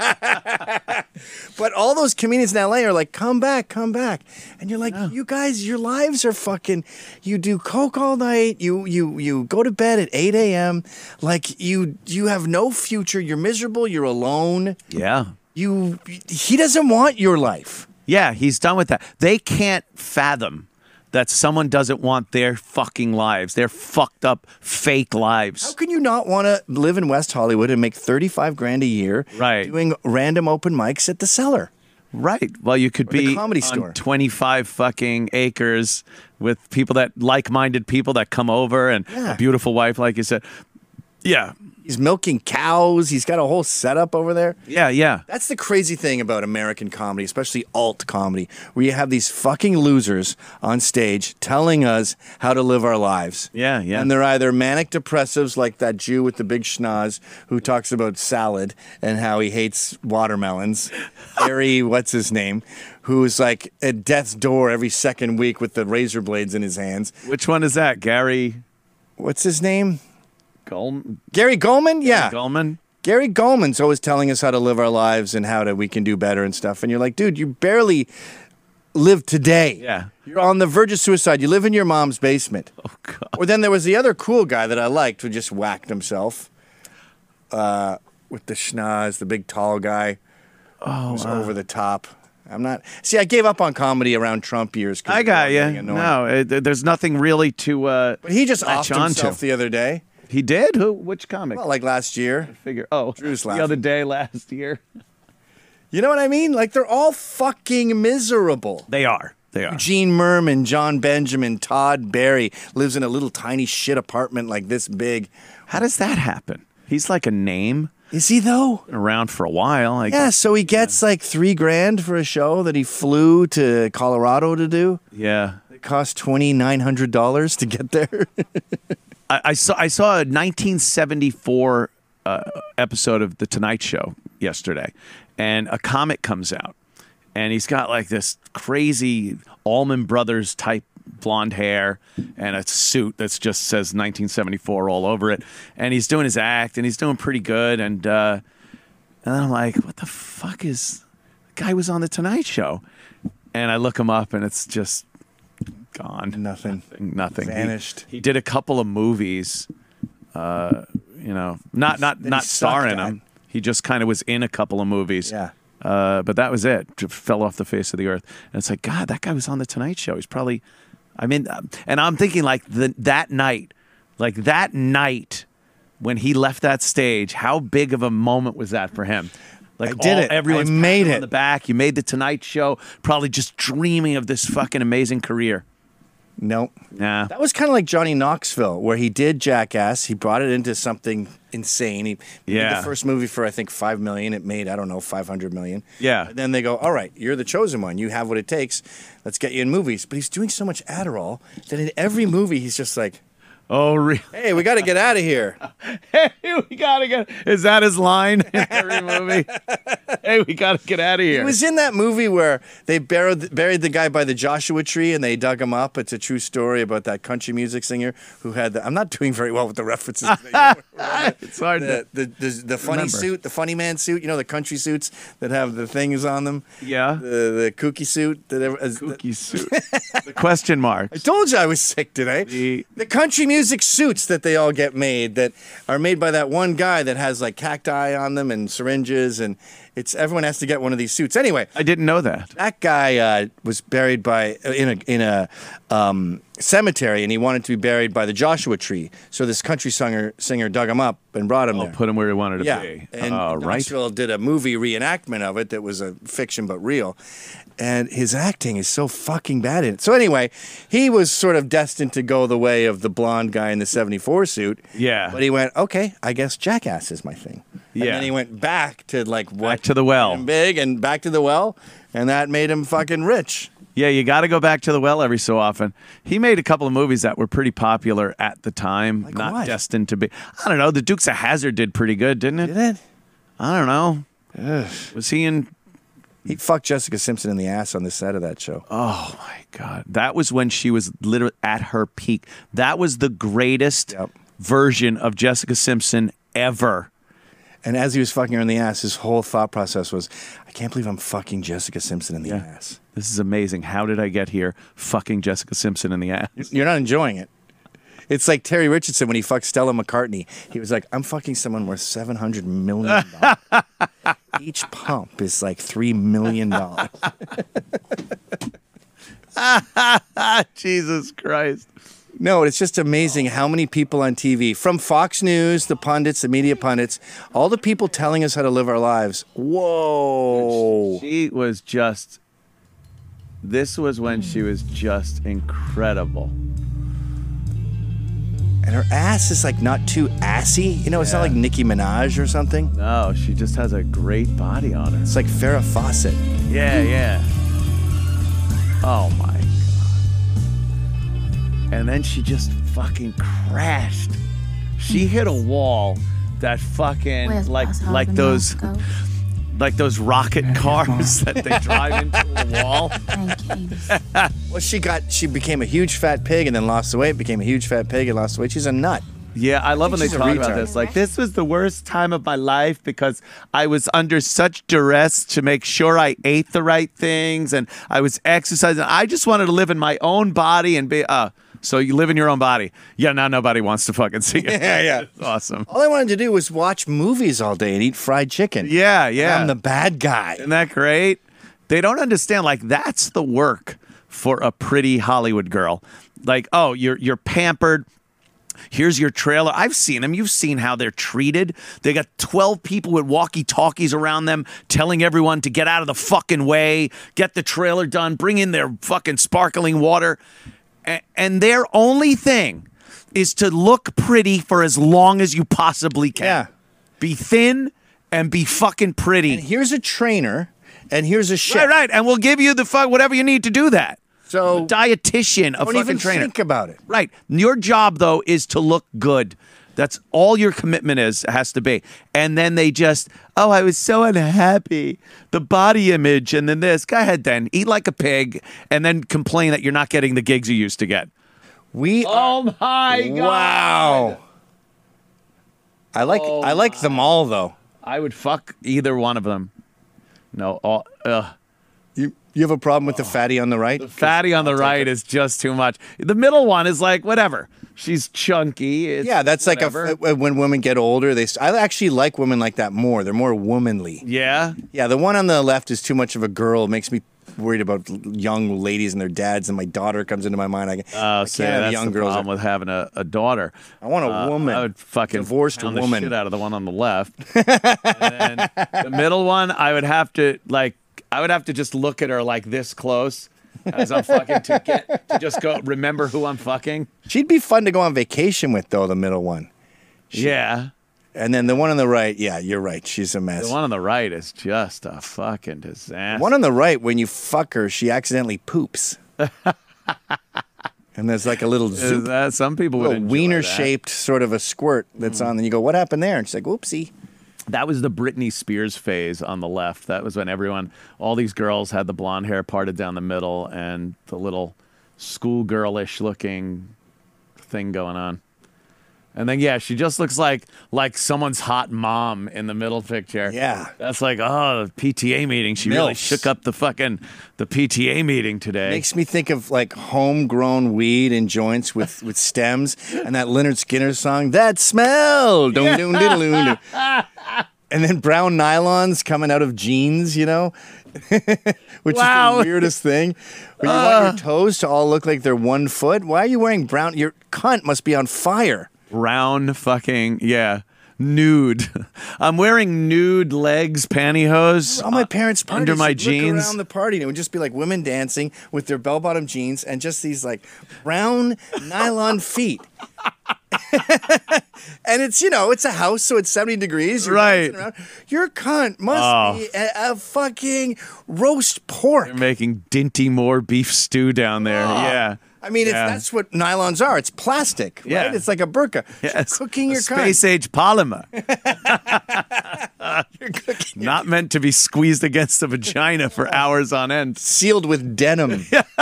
But all those comedians in L A are like, come back, come back. And you're like, you guys, your lives are fucking, you do coke all night, you you you go to bed at eight a.m. Like you you have no future, you're miserable, you're alone. Yeah. You he doesn't want your life. Yeah, he's done with that. They can't fathom that someone doesn't want their fucking lives, their fucked up fake How lives. can you not want to live in West Hollywood and make thirty-five grand a year Right. doing random open mics at the Cellar? Right. Well, you could Or the be Comedy on Store. twenty-five fucking acres with people that like-minded people that come over and Yeah. a beautiful wife, like you said. Yeah. He's milking cows. He's got a whole setup over there. Yeah, yeah. That's the crazy thing about American comedy, especially alt comedy, where you have these fucking losers on stage telling us how to live our lives. Yeah, yeah. And they're either manic depressives like that Jew with the big schnoz who talks about salad and how he hates watermelons. Harry, what's his name? Who's like at death's door every second week with the razor blades in his hands. Which one is that? Gary What's his name? Gul- Gary Goldman? Yeah. Gulman? Gary Goldman's always telling us how to live our lives and how to we can do better and stuff. And you're like, dude, you barely live today. Yeah. You're on the verge of suicide. You live in your mom's basement. Oh, God. Or then there was the other cool guy that I liked who just whacked himself uh, with the schnoz, the big tall guy. Oh, who's over the top. I'm not. See, I gave up on comedy around Trump years. 'cause I got it you. was getting annoying. No, it, there's nothing really to uh, But he just latch offed onto. himself the other day. He did? Who? Which comic? Well, like last year. Figure. Oh, Drew's the laughing. other day last year. You know what I mean? Like, they're all fucking miserable. They are. They are. Eugene Merman, John Benjamin, Todd Barry lives in a little tiny shit apartment like this big. How does that happen? He's like a name Is he though? around for a while. Like, Yeah, so he gets like three grand for a show that he flew to Colorado to do. yeah. It cost twenty nine hundred dollars to get there. I, I saw I saw a nineteen seventy-four uh, episode of The Tonight Show yesterday, and a comic comes out, and he's got like this crazy Allman Brothers type blonde hair and a suit that just says nineteen seventy-four all over it, and he's doing his act, and he's doing pretty good, and uh, and then I'm like, what the fuck is? The guy was on The Tonight Show, and I look him up, and it's just gone. Nothing. Nothing. He- Vanished. He, did a couple of movies, uh, you know, not not Then he not starring sucked at them. He just kind of was in a couple of movies. Yeah. Uh, but that was it. Just fell off the face of the earth. And it's like, God, that guy was on The Tonight Show. He's probably, I mean, um, and I'm thinking like the, that night, like that night when he left that stage, how big of a moment was that for him? Like I did all- it. Everyone's I made patting him it. on the back. You made The Tonight Show. Probably just dreaming of this fucking amazing career. No. Nah. That was kind of like Johnny Knoxville, where he did Jackass. He brought it into something insane. He he Yeah. did the first movie for I think five million. It made I don't know five hundred million. Yeah. And then they go, all right, you're the chosen one. You have what it takes. Let's get you in movies. But he's doing so much Adderall that in every movie he's just like, Oh, really? hey, we got to get out of here. Hey, we gotta get. Is that his line in every movie? Hey, we gotta get out of here. He was in that movie where they buried buried the guy by the Joshua tree and they dug him up. It's a true story about that country music singer who had the. I'm not doing very well with the references. it's hard the, to. the, the, the funny remember. suit, the funny man suit, you know, the country suits that have the things on them. Yeah. The, the kooky suit. That ever, as- Kooky suit. The question mark. I told you I was sick today. The- The country music suits that they all get made that are made by that one guy that has like cacti on them and syringes and it's everyone has to get one of these suits. Anyway, I didn't know that. that guy uh, was buried by in a in a um, cemetery, and he wanted to be buried by the Joshua tree. So this country singer singer dug him up and brought him Oh, there. put him where he wanted to yeah, be. and Oh, right. Knoxville did a movie reenactment of it that was a fiction but real, and his acting is so fucking bad in it. So anyway, he was sort of destined to go the way of the blonde guy in the seventy-four suit. Yeah. but he went, okay, I guess Jackass is my thing. And Yeah. then he went back to like what? Back to the well. made him big and back to the well, and that made him fucking rich. Yeah, you got to go back to the well every so often. He made a couple of movies that were pretty popular at the time, Like not what? destined to be. I don't know. The Dukes of Hazzard did pretty good, didn't it? Did it? I don't know. Was he in? He fucked Jessica Simpson in the ass on the set of that show. Oh my God, that was when she was literally at her peak. That was the greatest Yep. version of Jessica Simpson ever. And as he was fucking her in the ass, his whole thought process was, I can't believe I'm fucking Jessica Simpson in the Yeah. ass. This is amazing. How did I get here? Fucking Jessica Simpson in the ass. You're not enjoying it. It's like Terry Richardson when he fucked Stella McCartney. He was like, I'm fucking someone worth seven hundred million dollars. Each pump is like three million dollars. Jesus Christ. No, it's just amazing how many people on T V, from Fox News, the pundits, the media pundits, all the people telling us how to live our lives. Whoa. She was just, this was when she was just incredible. And her ass is like not too assy. You know, it's not Yeah. like Nicki Minaj or something. No, she just has a great body on her. It's like Farrah Fawcett. Yeah, yeah. Oh my God. And then she just fucking crashed. She hit a wall that fucking Where's like Boss like Hog those and Roscoe? like those rocket cars that they drive into a wall. Thank you, Edith. Well, she got, she became a huge fat pig and then lost the weight, became a huge fat pig and lost the weight. She's a nut. Yeah, I love when they she's a talk about retard. this. Like, this was the worst time of my life because I was under such duress to make sure I ate the right things and I was exercising. I just wanted to live in my own body and be, uh, so you live in your own body. Yeah, now nobody wants to fucking see it. Yeah, yeah. It's awesome. All I wanted to do was watch movies all day and eat fried chicken. Yeah, yeah. I'm the bad guy. Isn't that great? They don't understand. Like, that's the work for a pretty Hollywood girl. Like, oh, you're you're pampered. Here's your trailer. I've seen them. You've seen how they're treated. They got twelve people with walkie-talkies around them telling everyone to get out of the fucking way, get the trailer done, bring in their fucking sparkling water. A- And their only thing is to look pretty for as long as you possibly can. Yeah. Be thin and be fucking pretty. And here's a trainer and here's a chef. Right, right. And we'll give you the fuck whatever you need to do that. So A dietitian, a don't fucking even trainer. think about it. Right. Your job though is to look good. That's all your commitment is has to be. And then they just, oh, I was so unhappy. The body image and then this. Go ahead then. Eat like a pig and then complain that you're not getting the gigs you used to get. We Oh my Wow. I like Oh I like them all though. I would fuck either one of them. No, all, ugh. You you have a problem with the fatty on the right? Fatty on the right is just too much. The middle one is like whatever. She's chunky. It's Yeah, that's whatever. like a when women get older. They I actually like women like that more. They're more womanly. Yeah. Yeah, the one on the left is too much of a girl. It makes me worried about young ladies and their dads. And my daughter comes into my mind. I, Oh, I so can't have that's young the girls. problem with having a, a daughter. I want a Uh, woman. I would fucking Divorced pound the woman. shit out of the one on the left. And then the middle one, I would have to like, I would have to just look at her like this close as I'm fucking to get to just go remember who I'm fucking. She'd be fun to go on vacation with, though. The middle one, Yeah, and then the one on the right. Yeah, you're right. She's a mess. the one on the right is just a fucking disaster. One on the right, when you fuck her, she accidentally poops. And there's like a little Is zoop, that some people would little enjoy wiener that. shaped sort of a squirt that's on. And you go, what happened there? And she's like, oopsie. That was the Britney Spears phase on the left. That was when everyone, all these girls had the blonde hair parted down the middle and the little schoolgirlish looking thing going on. And then yeah, she just looks like like someone's hot mom in the middle picture. Yeah. That's like, oh, the P T A meeting. She really Milfs. shook up the fucking the P T A meeting today. Makes me think of like homegrown weed and joints with, with stems and that Leonard Skinner song, That Smell. Dun, dun, diddle, dun, dun. And then brown nylons coming out of jeans, you know, which Wow. is the weirdest thing. When you want your toes to all look like they're one foot, why are you wearing brown? Your cunt must be on fire. Brown fucking yeah. Nude. I'm wearing nude legs pantyhose All my parents' parties, under my you'd look jeans. around the party, and it would just be like women dancing with their bell-bottom jeans and just these like brown nylon feet. And it's, you know, it's a house, so it's seventy degrees. You're Right. dancing around. Your cunt must Oh. be a, a fucking roast pork. They're making Dinty Moore beef stew down there. Yeah. I mean, Yeah. it's, that's what nylons are. It's plastic, right? Yeah. It's like a burqa. Yes. You're cooking A your cunt. space age polymer. You're cooking Not meant to be squeezed against the vagina for hours on end. sealed with denim.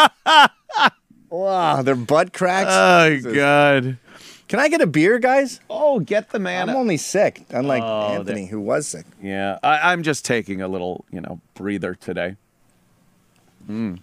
Wow, their butt cracks. Oh, God. Can I get a beer, guys? Oh, get the man. I'm only sick, unlike Oh, Anthony, who was sick. Yeah, I, I'm just taking a little, you know, breather today. Mm.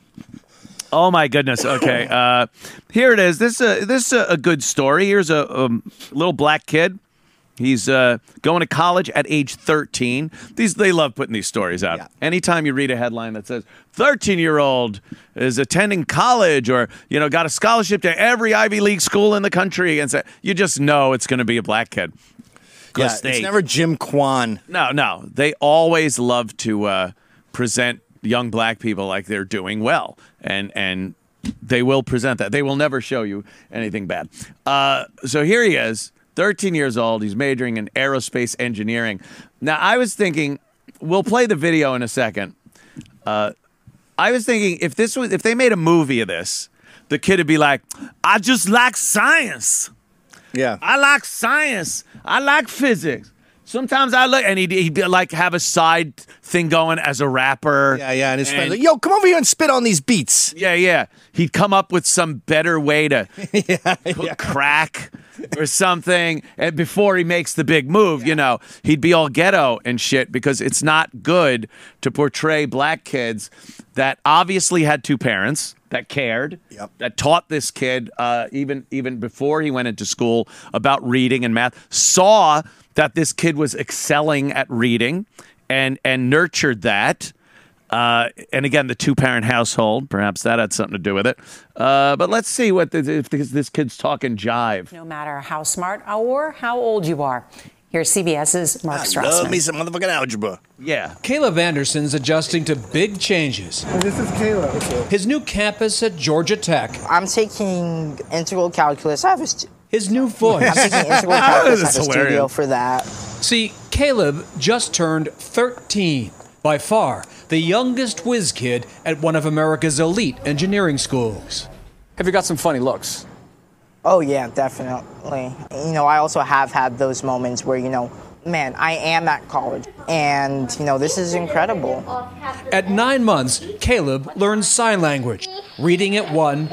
Oh my goodness. Okay, uh, here it is. This uh, this is a, a good story. Here's a, a little black kid. He's uh, going to college at age thirteen. These they love putting these stories out. Yeah. Anytime you read a headline that says thirteen-year-old is attending college or you know got a scholarship to every Ivy League school in the country, and say, you just know it's going to be a black kid. Yeah, 'Cause it's they- never Jim Kwan. No, no. They always love to uh, present young black people like they're doing well, and and they will present that. They will never show you anything bad. Uh, so here he is, thirteen years old. He's majoring in aerospace engineering. Now, I was thinking, we'll play the video in a second. Uh, I was thinking if this was if they made a movie of this, the kid would be like, "I just like science. Yeah. I like science. I like physics. Sometimes I look," and he'd, he'd be like have a side thing going as a rapper. Yeah, yeah. And his friend's like, yo, come over here and spit on these beats. Yeah, yeah. He'd come up with some better way to yeah, cook yeah. crack or something, and before he makes the big move, you know, he'd be all ghetto and shit because it's not good to portray black kids that obviously had two parents that cared, Yep. that taught this kid uh, even even before he went into school about reading and math, saw that this kid was excelling at reading and and nurtured that. Uh, and again, the two-parent household, perhaps that had something to do with it. Uh, but let's see what this, if this, this kid's talking jive. No matter how smart or how old you are. Here's CBS's Mark I Strassman. love me some motherfucking algebra. Yeah. Caleb Anderson's adjusting to big changes. This is Caleb. His new campus at Georgia Tech. I'm taking integral calculus. I have a stu- His new I'm voice. taking integral calculus. I That's have a studio hilarious. for that. See, Caleb just turned thirteen. By far, the youngest whiz kid at one of America's elite engineering schools. Have you got some funny looks? Oh yeah, definitely. You know, I also have had those moments where, you know, man, I am at college and, you know, this is incredible. At nine months, Caleb learned sign language, reading at one,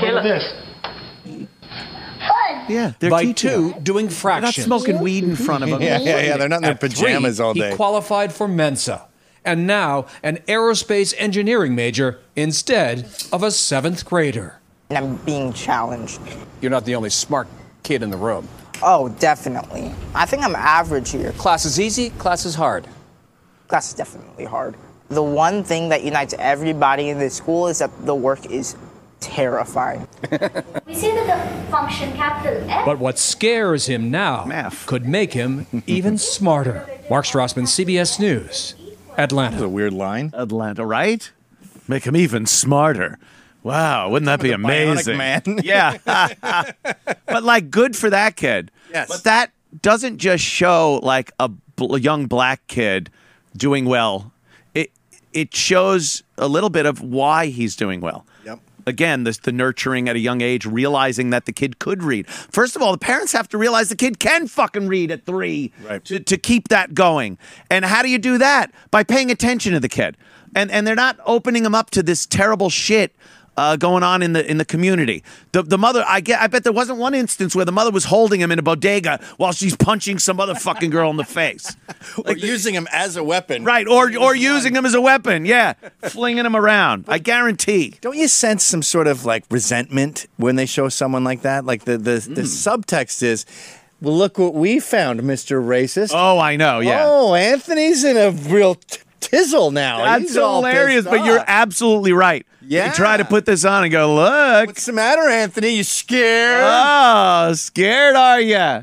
Yeah. They're by teaching two, him. doing They're not fractions. smoking weed in front of him. Yeah, yeah, yeah. They're not in their At three, pajamas all day. He qualified for Mensa, and now an aerospace engineering major instead of a seventh grader. And I'm being challenged. You're not the only smart kid in the room. Oh, definitely. I think I'm average here. Class is easy, class is hard. Class is definitely hard. The one thing that unites everybody in this school is that the work is terrifying. We see that the function capital F. But what scares him now Math. could make him even smarter. Mark Strassman, C B S News, That's a Atlanta. weird line. Atlanta, right? Make him even smarter. Wow, wouldn't that be Bionic amazing? Man. Yeah. But like, good for that kid. Yes. But that doesn't just show like a bl- young black kid doing well. It it shows a little bit of why he's doing well. Yep. Again, this the nurturing at a young age, realizing that the kid could read. First of all, the parents have to realize the kid can fucking read at three Right. to, to keep that going. And how do you do that? By paying attention to the kid. And and they're not opening him up to this terrible shit uh, going on in the in the community. The the mother, I get, I bet there wasn't one instance where the mother was holding him in a bodega while she's punching some other fucking girl in the face. Or using him as a weapon. Right, or or using him as a weapon, yeah, flinging him around. I guarantee. Don't you sense some sort of like resentment when they show someone like that? Like the the, Hmm. the subtext is, well, look what we found, Mister Racist. Oh, I know, yeah. Oh, Anthony's in a real t- tizzle now. That's He's all hilarious, pissed but you're off. absolutely right. Yeah. You try to put this on and go, look. What's the matter, Anthony? You scared? Oh, scared are ya?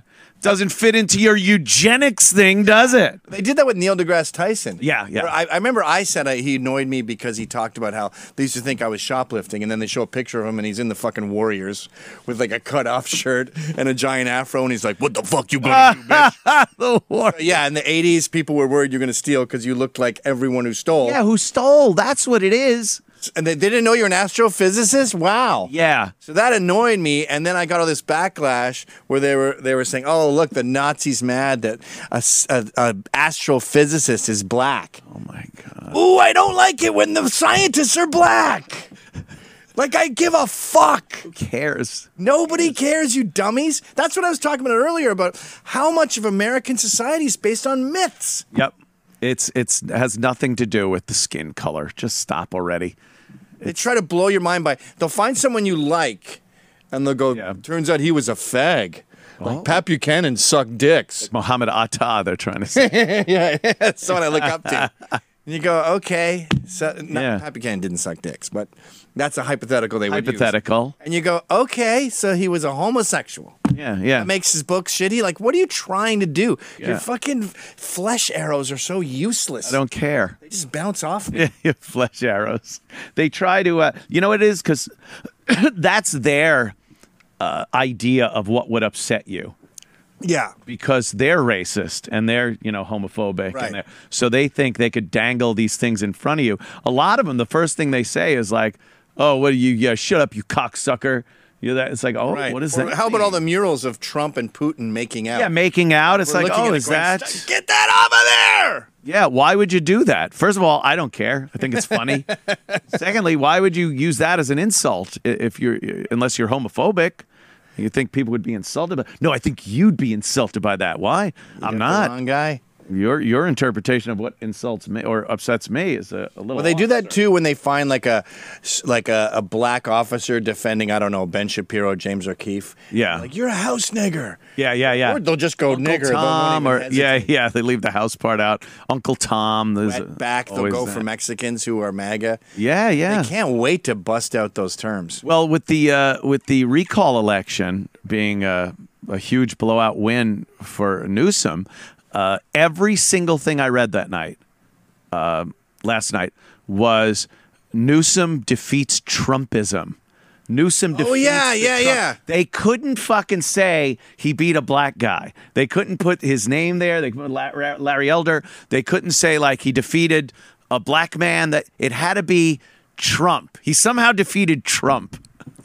doesn't fit into your eugenics thing, does it? They did that with Neil deGrasse Tyson. Yeah, yeah. Where I, I remember I said I, he annoyed me because he talked about how they used to think I was shoplifting, and then they show a picture of him, and he's in the fucking Warriors with like a cut-off shirt and a giant afro, and he's like, "What the fuck you gonna do, bitch?" The Warriors. Yeah, in the eighties, people were worried you're gonna steal because you looked like everyone who stole. Yeah, who stole? That's what it is. And they didn't know you're an astrophysicist? Wow. Yeah. So that annoyed me, and then I got all this backlash where they were they were saying, "Oh, look, the Nazis mad that a, s- a- a astrophysicist is black." Oh my god. Ooh, I don't like it when the scientists are black. Like, I give a fuck. Who cares? Nobody cares, you dummies. That's what I was talking about earlier about how much of American society is based on myths. Yep. It's it's it has nothing to do with the skin color. Just stop already. They try to blow your mind by, they'll find someone you like, and they'll go, Yeah. turns out he was a fag. Like Pat Buchanan sucked dicks. Muhammad Atta, they're trying to say. Yeah, that's someone I look up to. And you go, okay. So, no, Yeah. Pat Buchanan didn't suck dicks, but that's a hypothetical they would use. Hypothetical. And you go, okay, so he was a homosexual. Yeah, yeah. That makes his book shitty. Like, what are you trying to do? Yeah. Your fucking flesh arrows are so useless. I don't care. They just bounce off me. Yeah, flesh arrows. They try to, uh, you know what it is? Because that's their uh, idea of what would upset you. Yeah. Because they're racist and they're, you know, homophobic. Right. And they're, so they think they could dangle these things in front of you. A lot of them, the first thing they say is like, oh, what are you? Yeah, shut up, you cocksucker. You know, that it's like, oh, Right. what is Or that? How about all the mean? murals of Trump and Putin making out? Yeah, making out. It's We're like, looking oh, at is a great that? st- Get that off of there! Yeah, why would you do that? First of all, I don't care. I think it's funny. Secondly, why would you use that as an insult i- if you're unless you're homophobic? You think people would be insulted by? No, I think you'd be insulted by that. Why? I'm Got the not. wrong guy. Your your interpretation of what insults me or upsets me is a, a little. Well, they do off, that sir. too when they find like a like a, a black officer defending, I don't know, Ben Shapiro, James O'Keefe. Yeah. Like, you're a house nigger. Yeah, yeah, yeah. Or they'll just go Uncle nigger. They won't Tom, even or yeah, hesitate. yeah. They leave the house part out. Uncle Tom. There's Wet back, they'll always go that. for Mexicans who are MAGA. Yeah, yeah. They can't wait to bust out those terms. Well, with the uh, with the recall election being a, a huge blowout win for Newsom, uh, every single thing I read that night, uh, last night, was Newsom defeats Trumpism. Newsom defeats. Oh, yeah, the yeah, Trump- yeah. They couldn't fucking say he beat a black guy. They couldn't put his name there. They put La- Ra- Larry Elder. They couldn't say like he defeated a black man. That it had to be Trump. He somehow defeated Trump.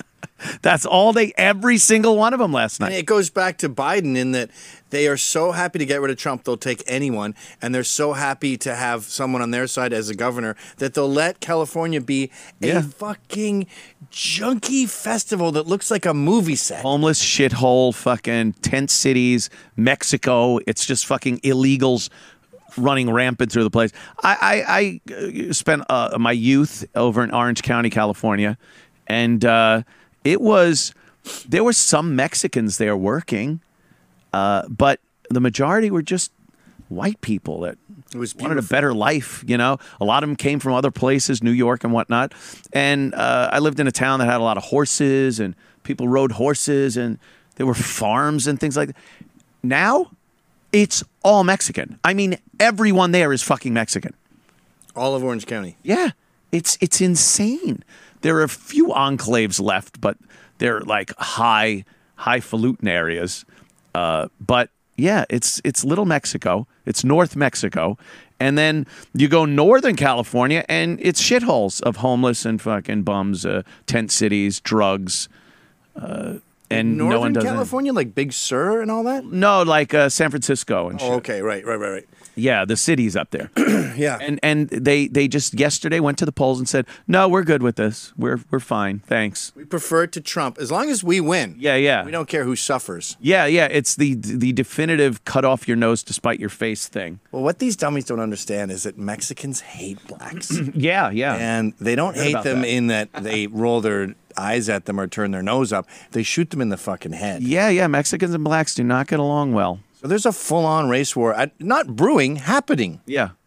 That's all they, every single one of them last And night. it goes back to Biden in that they are so happy to get rid of Trump, they'll take anyone, and they're so happy to have someone on their side as a governor that they'll let California be a Yeah. fucking junkie festival that looks like a movie set. Homeless shithole, fucking tent cities, Mexico. It's just fucking illegals running rampant through the place. I, I, I uh, spent uh, my youth over in Orange County, California, and uh, it was, there were some Mexicans there working, uh, but the majority were just white people that It was wanted a beautiful. better life. You know, a lot of them came from other places, New York and whatnot. And uh, I lived in a town that had a lot of horses, and people rode horses, and there were farms and things like that. Now, it's all Mexican. I mean, everyone there is fucking Mexican. All of Orange County. Yeah, it's it's insane. There are a few enclaves left, but they're like high highfalutin areas. Uh, but yeah, it's it's Little Mexico. It's North Mexico, and then you go Northern California, and it's shitholes of homeless and fucking bums, uh, tent cities, drugs, uh, and Northern no one does California, like Big Sur and all that? It. No, like uh, San Francisco and shit. Oh, okay, right, right, right, right. Yeah, the cities up there. Yeah. And and they they just yesterday went to the polls and said, "No, we're good with this. We're we're fine. Thanks." We prefer it to Trump as long as we win. Yeah, yeah. We don't care who suffers. Yeah, yeah, it's the the definitive cut off your nose to spite your face thing. Well, what these dummies don't understand is that Mexicans hate blacks. Yeah, yeah. And they don't Heard hate about them that. in that they roll their eyes at them or turn their nose up. They shoot them in the fucking head. Yeah, yeah, Mexicans and blacks do not get along well. So there's a full-on race war, uh, not brewing, happening. Yeah.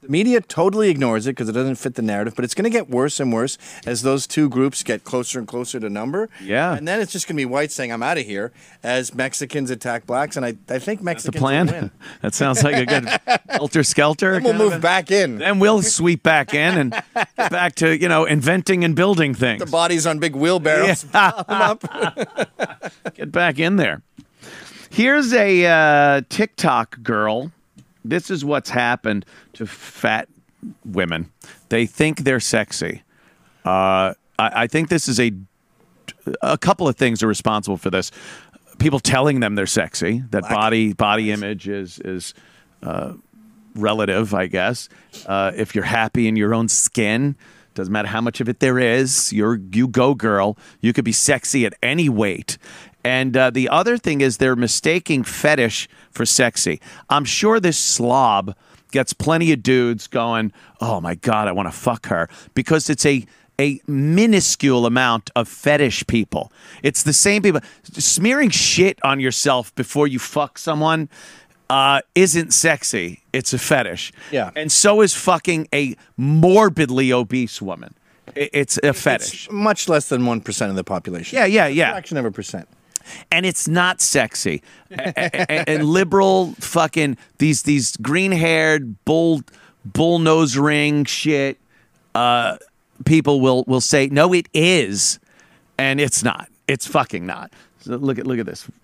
The media totally ignores it because it doesn't fit the narrative, but it's going to get worse and worse as those two groups get closer and closer to number. Yeah. And then it's just going to be whites saying, I'm out of here, as Mexicans attack blacks. And I, I think That's the Mexicans plan. will win. That sounds like a good helter skelter. Then we'll kind of move a- back in. Then we'll sweep back in and get back to, you know, inventing and building things. The bodies on big wheelbarrows. Pile 'em up. Get back in there. Here's a uh, TikTok girl. This is what's happened to fat women. They think they're sexy. Uh, I, I think this is a a couple of things are responsible for this. People telling them they're sexy. That body body image is is uh, relative, I guess. Uh, if you're happy in your own skin, doesn't matter how much of it there is. You're you go, girl. You could be sexy at any weight. And uh, the other thing is they're mistaking fetish for sexy. I'm sure this slob gets plenty of dudes going, oh, my God, I want to fuck her. Because it's a, a minuscule amount of fetish people. It's the same people. Smearing shit on yourself before you fuck someone uh, isn't sexy. It's a fetish. Yeah. And so is fucking a morbidly obese woman. I- It's a fetish. It's much less than one percent of the population. Yeah, yeah, yeah. Fraction of a percent. And it's not sexy. and, and liberal fucking these these green haired bull bull nose ring shit. Uh, people will will say no, it is, and it's not. It's fucking not. So look at look at this.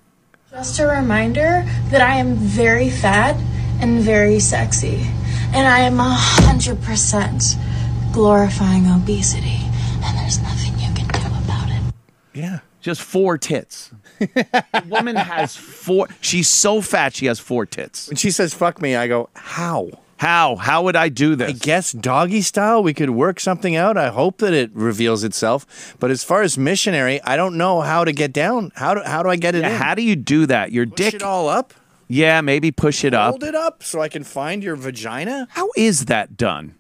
Just a reminder that I am very fat and very sexy, and I am a hundred percent glorifying obesity, and there's nothing you can do about it. Yeah. Just four tits. The woman has four. She's so fat she has four tits. When she says fuck me, I go, how? How? How would I do this? I guess doggy style, we could work something out. I hope that it reveals itself. But as far as missionary, I don't know how to get down. How do, how do I get it Yeah, in? how do you do that? Your Push dick. it all up? Yeah, maybe push it up. Hold it up so I can find your vagina? How is that done?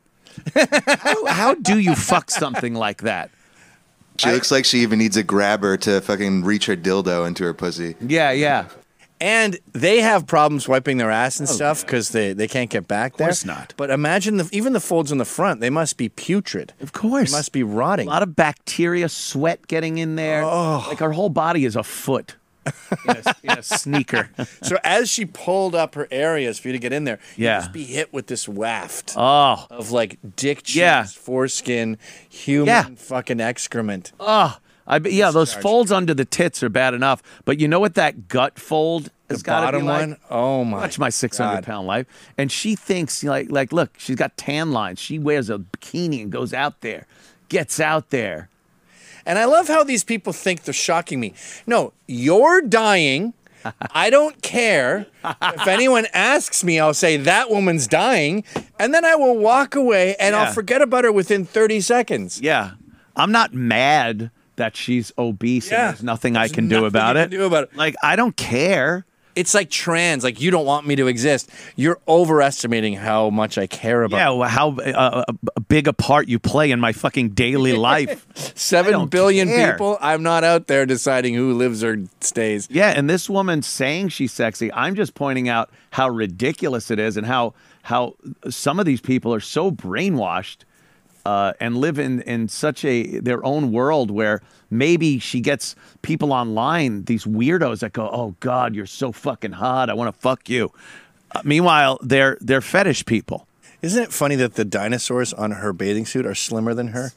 how, how do you fuck something like that? She looks like she even needs a grabber to fucking reach her dildo into her pussy. Yeah, yeah. And they have problems wiping their ass and stuff because they, they can't get back there. Of course not. But imagine the, even the folds in the front, they must be putrid. Of course. They must be rotting. A lot of bacteria, sweat getting in there. Oh. Like her whole body is a foot in a, in a sneaker. So as she pulled up her areas for you to get in there, Yeah. you just be hit with this waft Oh. of like dick cheese, Yeah. foreskin, human Yeah. fucking excrement. Oh. I, be- yeah, those folds under the tits are bad enough. But you know what that gut fold has The got to be bottom like? one? Oh my Watch my six hundred God. pound life. And she thinks, like, like, look, she's got tan lines. She wears a bikini and goes out there, gets out there. And I love how these people think they're shocking me. No, you're dying. I don't care. If anyone asks me, I'll say, that woman's dying. And then I will walk away and Yeah. I'll forget about her within thirty seconds. Yeah. I'm not mad that she's obese Yeah. and there's nothing I There's can do nothing about you it. can do about it. Like, I don't care. It's like trans. Like, you don't want me to exist. You're overestimating how much I care about Yeah, well, how uh, uh, big a part you play in my fucking daily life. I Seven don't billion care. people. I'm not out there deciding who lives or stays. Yeah, and this woman saying she's sexy, I'm just pointing out how ridiculous it is and how how some of these people are so brainwashed uh, and live in, in such a their own world where maybe she gets people online, these weirdos that go, "Oh God, you're so fucking hot. I want to fuck you." Uh, meanwhile, they're they're fetish people. Isn't it funny that the dinosaurs on her bathing suit are slimmer than her?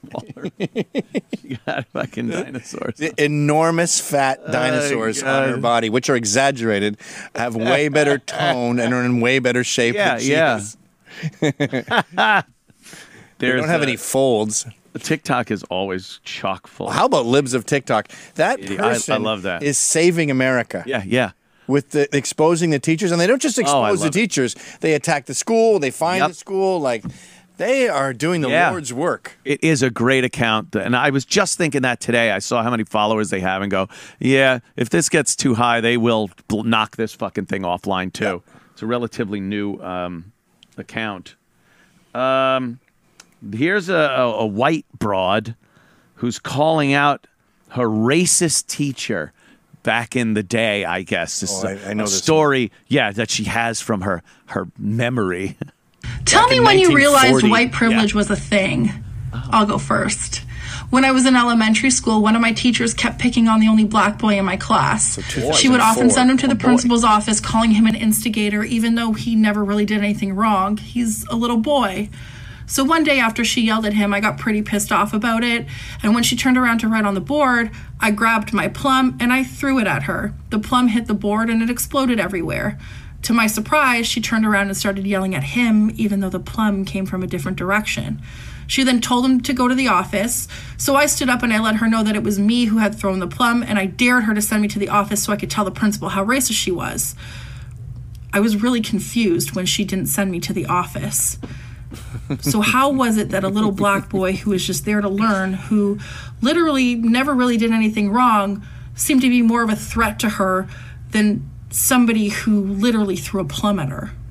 You got fucking dinosaurs. The enormous fat dinosaurs on her God. body, which are exaggerated, have way better tone and are in way better shape Yeah, than she yeah. is. They There's don't have a- any folds. TikTok is always chock full. How about libs of TikTok? That I- I person love that. is saving America. Yeah, yeah. With the exposing the teachers, and they don't just Oh, I expose the love it. teachers; they attack the school, they find Yep. the school. Like they are doing the Yeah. Lord's work. It is a great account. And I was just thinking that today. I saw how many followers they have and go, yeah, if this gets too high, they will bl- knock this fucking thing offline too. It's a relatively new um, account. Um, here's a, a, a white broad who's calling out her racist teacher back in the day, I guess. This Oh, is a, I- I know a this story, yeah, that she has from her, her memory. Tell Back me in when you realized nineteen forty. white privilege was a thing. I'll go first. When I was in elementary school, one of my teachers kept picking on the only black boy in my class. She would often send him to the principal's office, calling him an instigator, even though he never really did anything wrong. He's a little boy. So one day after she yelled at him, I got pretty pissed off about it. And when she turned around to write on the board, I grabbed my plum and I threw it at her. The plum hit the board and it exploded everywhere. To my surprise, she turned around and started yelling at him, even though the plum came from a different direction. She then told him to go to the office. So I stood up and I let her know that it was me who had thrown the plum, and I dared her to send me to the office so I could tell the principal how racist she was. I was really confused when she didn't send me to the office. So how was it that a little black boy who was just there to learn, who literally never really did anything wrong, seemed to be more of a threat to her than somebody who literally threw a plum at her?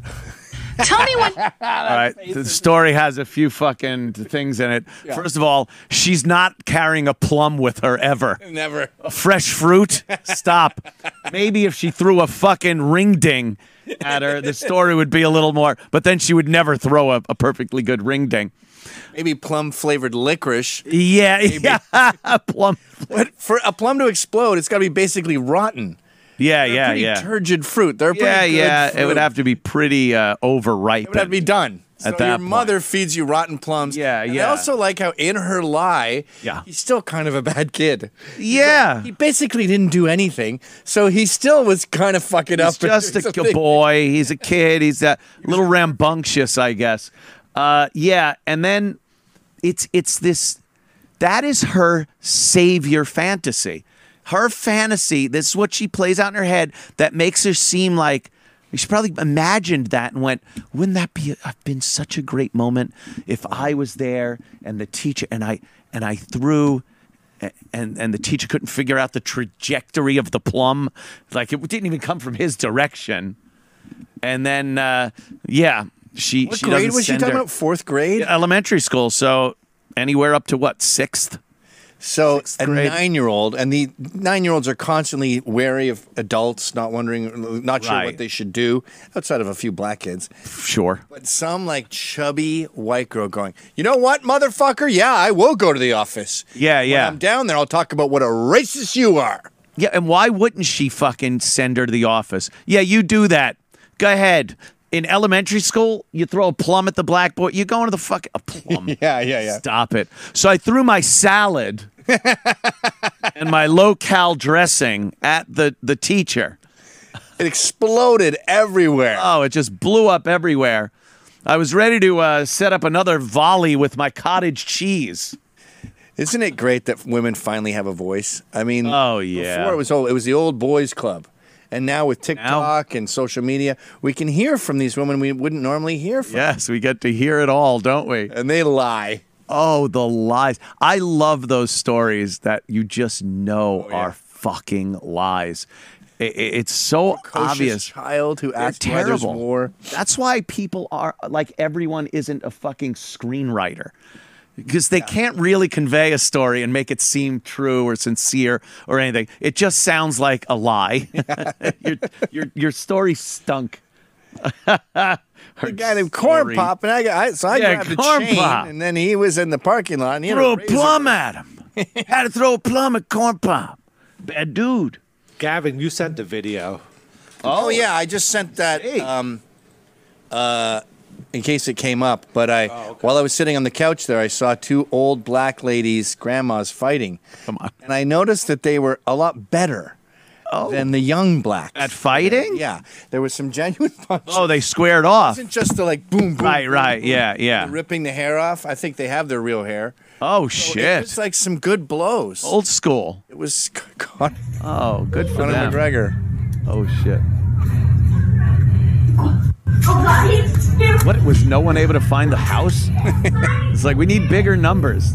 Tell me when. All right, the story has a few fucking things in it. Yeah. First of all, she's not carrying a plum with her ever. Never. Fresh fruit? Stop. Maybe if she threw a fucking ring ding at her, the story would be a little more. But then she would never throw a, a perfectly good ring ding. Maybe plum flavored licorice. Yeah, Maybe. yeah. plum. But for a plum to explode, it's got to be basically rotten. Yeah, They're yeah, pretty yeah. turgid fruit. They're pretty Yeah, good yeah. fruit. It would have to be pretty uh, overripe. It would have to be done. So At that your point. mother feeds you rotten plums. Yeah, and yeah. I also like how in her lie, Yeah. he's still kind of a bad kid. Yeah. He basically didn't do anything, so he still was kind of fucking He's up. and just doing a something. boy. He's a kid. He's a little rambunctious, I guess. Uh, yeah, and then it's it's this. That is her savior fantasy. Her fantasy. This is what she plays out in her head. That makes her seem like she probably imagined that and went, "Wouldn't that be have been such a great moment if I was there and the teacher and I and I threw." And and the teacher couldn't figure out the trajectory of the plum, like it didn't even come from his direction. And then, uh, yeah, she. What she grade doesn't was she send talking her- about? Fourth grade? Elementary school. So anywhere up to what, sixth? So Sixth a grade. nine-year-old, and the nine-year-olds are constantly wary of adults, not wondering, not sure Right. what they should do, outside of a few black kids. Sure. But some like chubby white girl going, you know what, motherfucker? Yeah, I will go to the office. Yeah, When yeah. I'm down there, I'll talk about what a racist you are. Yeah, and why wouldn't she fucking send her to the office? Yeah, you do that. Go ahead. In elementary school, you throw a plum at the blackboard. You're going to the fucking a plum. Yeah, yeah, yeah. Stop it. So I threw my salad and my low-cal dressing at the, the teacher. It exploded everywhere. Oh, it just blew up everywhere. I was ready to uh, set up another volley with my cottage cheese. Isn't it great that women finally have a voice? I mean, Oh, yeah. before it was old, it was the old boys club. And now with TikTok and social media, we can hear from these women we wouldn't normally hear from. Yes, we get to hear it all, don't we? And they lie. Oh, the lies. I love those stories that you just know Oh, yeah. are fucking lies. I- I- it's so Precocious obvious. child who They're asked why there's terrible. war. That's why people are like everyone isn't a fucking screenwriter. Because they can't really convey a story and make it seem true or sincere or anything. It just sounds like a lie. your, your your story stunk. A guy named Corn Pop, and I got I, so I Yeah, grabbed a Corn chain, Pop. and then he was in the parking lot. And he had Throw a razor. plum at him. Had to throw a plum at Corn Pop. Bad dude. Gavin, you sent the video. Oh yeah, I just sent that um, uh, in case it came up. But I, while I was sitting on the couch there, I saw two old black ladies, grandmas, fighting. Come on. And I noticed that they were a lot better than the young blacks At fighting? Yeah, there was some genuine punches. Oh, they squared It off. wasn't just the like boom, boom, Right, boom, right, boom, yeah, yeah. ripping the hair off. I think they have their real hair. Oh, So shit. It was like some good blows. Old school. It was Conor Oh, good for Conor them. McGregor. Oh, shit. What, was no one able to find the house? It's like, we need bigger numbers.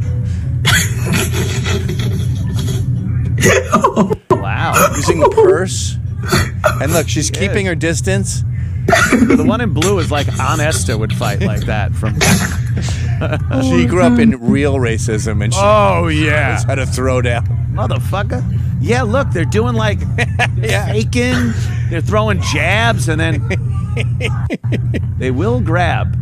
Wow. Using the purse. And look, she's keeping her distance. The one in blue is like Aunt Esther would fight like that from. She grew up in real racism, and she Oh, yeah. knows how to throw down. Motherfucker. Yeah, look, they're doing like Yeah. faking. They're throwing jabs and then They will grab.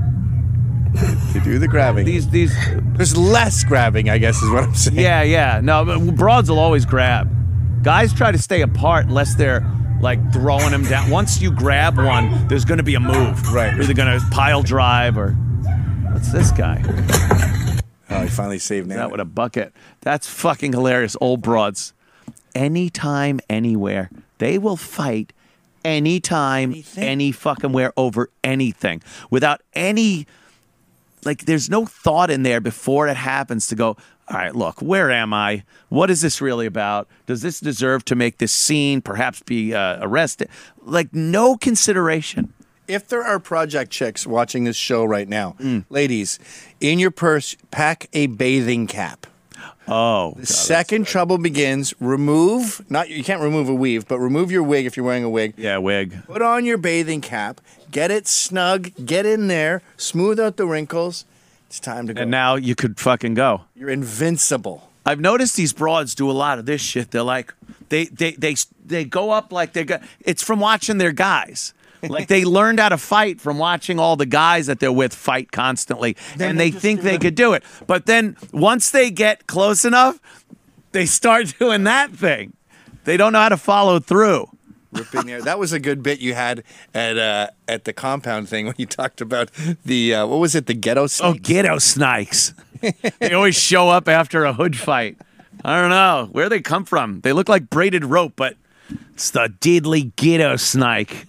To do the grabbing. These these There's less grabbing, I guess, is what I'm saying. Yeah, yeah. No, but broads will always grab. Guys try to stay apart unless they're like throwing them down. Once you grab one, there's going to be a move. Right. You're either going to pile drive or what's this guy? Oh, he finally saved That Nana. with a bucket. That's fucking hilarious. Old broads. Anytime, anywhere. They will fight anytime, Anything? any fucking where over anything without any. Like, there's no thought in there before it happens to go, all right, look, where am I? What is this really about? Does this deserve to make this scene, perhaps be uh, arrested? Like, no consideration. If there are project chicks watching this show right now, ladies, in your purse, pack a bathing cap. Oh. The second trouble begins, remove, not you can't remove a weave, but remove your wig if you're wearing a wig. Yeah, wig. Put on your bathing cap, get it snug, get in there, smooth out the wrinkles. It's time to go. And now you could fucking go. You're invincible. I've noticed these broads do a lot of this shit. They're like, they they they they go up like they're. Go- it's from watching their guys. Like they learned how to fight from watching all the guys that they're with fight constantly, Then and they they just think do they it. could do it. But then once they get close enough, they start doing that thing. They don't know how to follow through. Ripping there. That was a good bit you had at uh, at the compound thing when you talked about the uh, what was it, the ghetto Oh, snakes? ghetto snakes. They always show up after a hood fight. I don't know where they come from. They look like braided rope, but it's the deadly ghetto snake.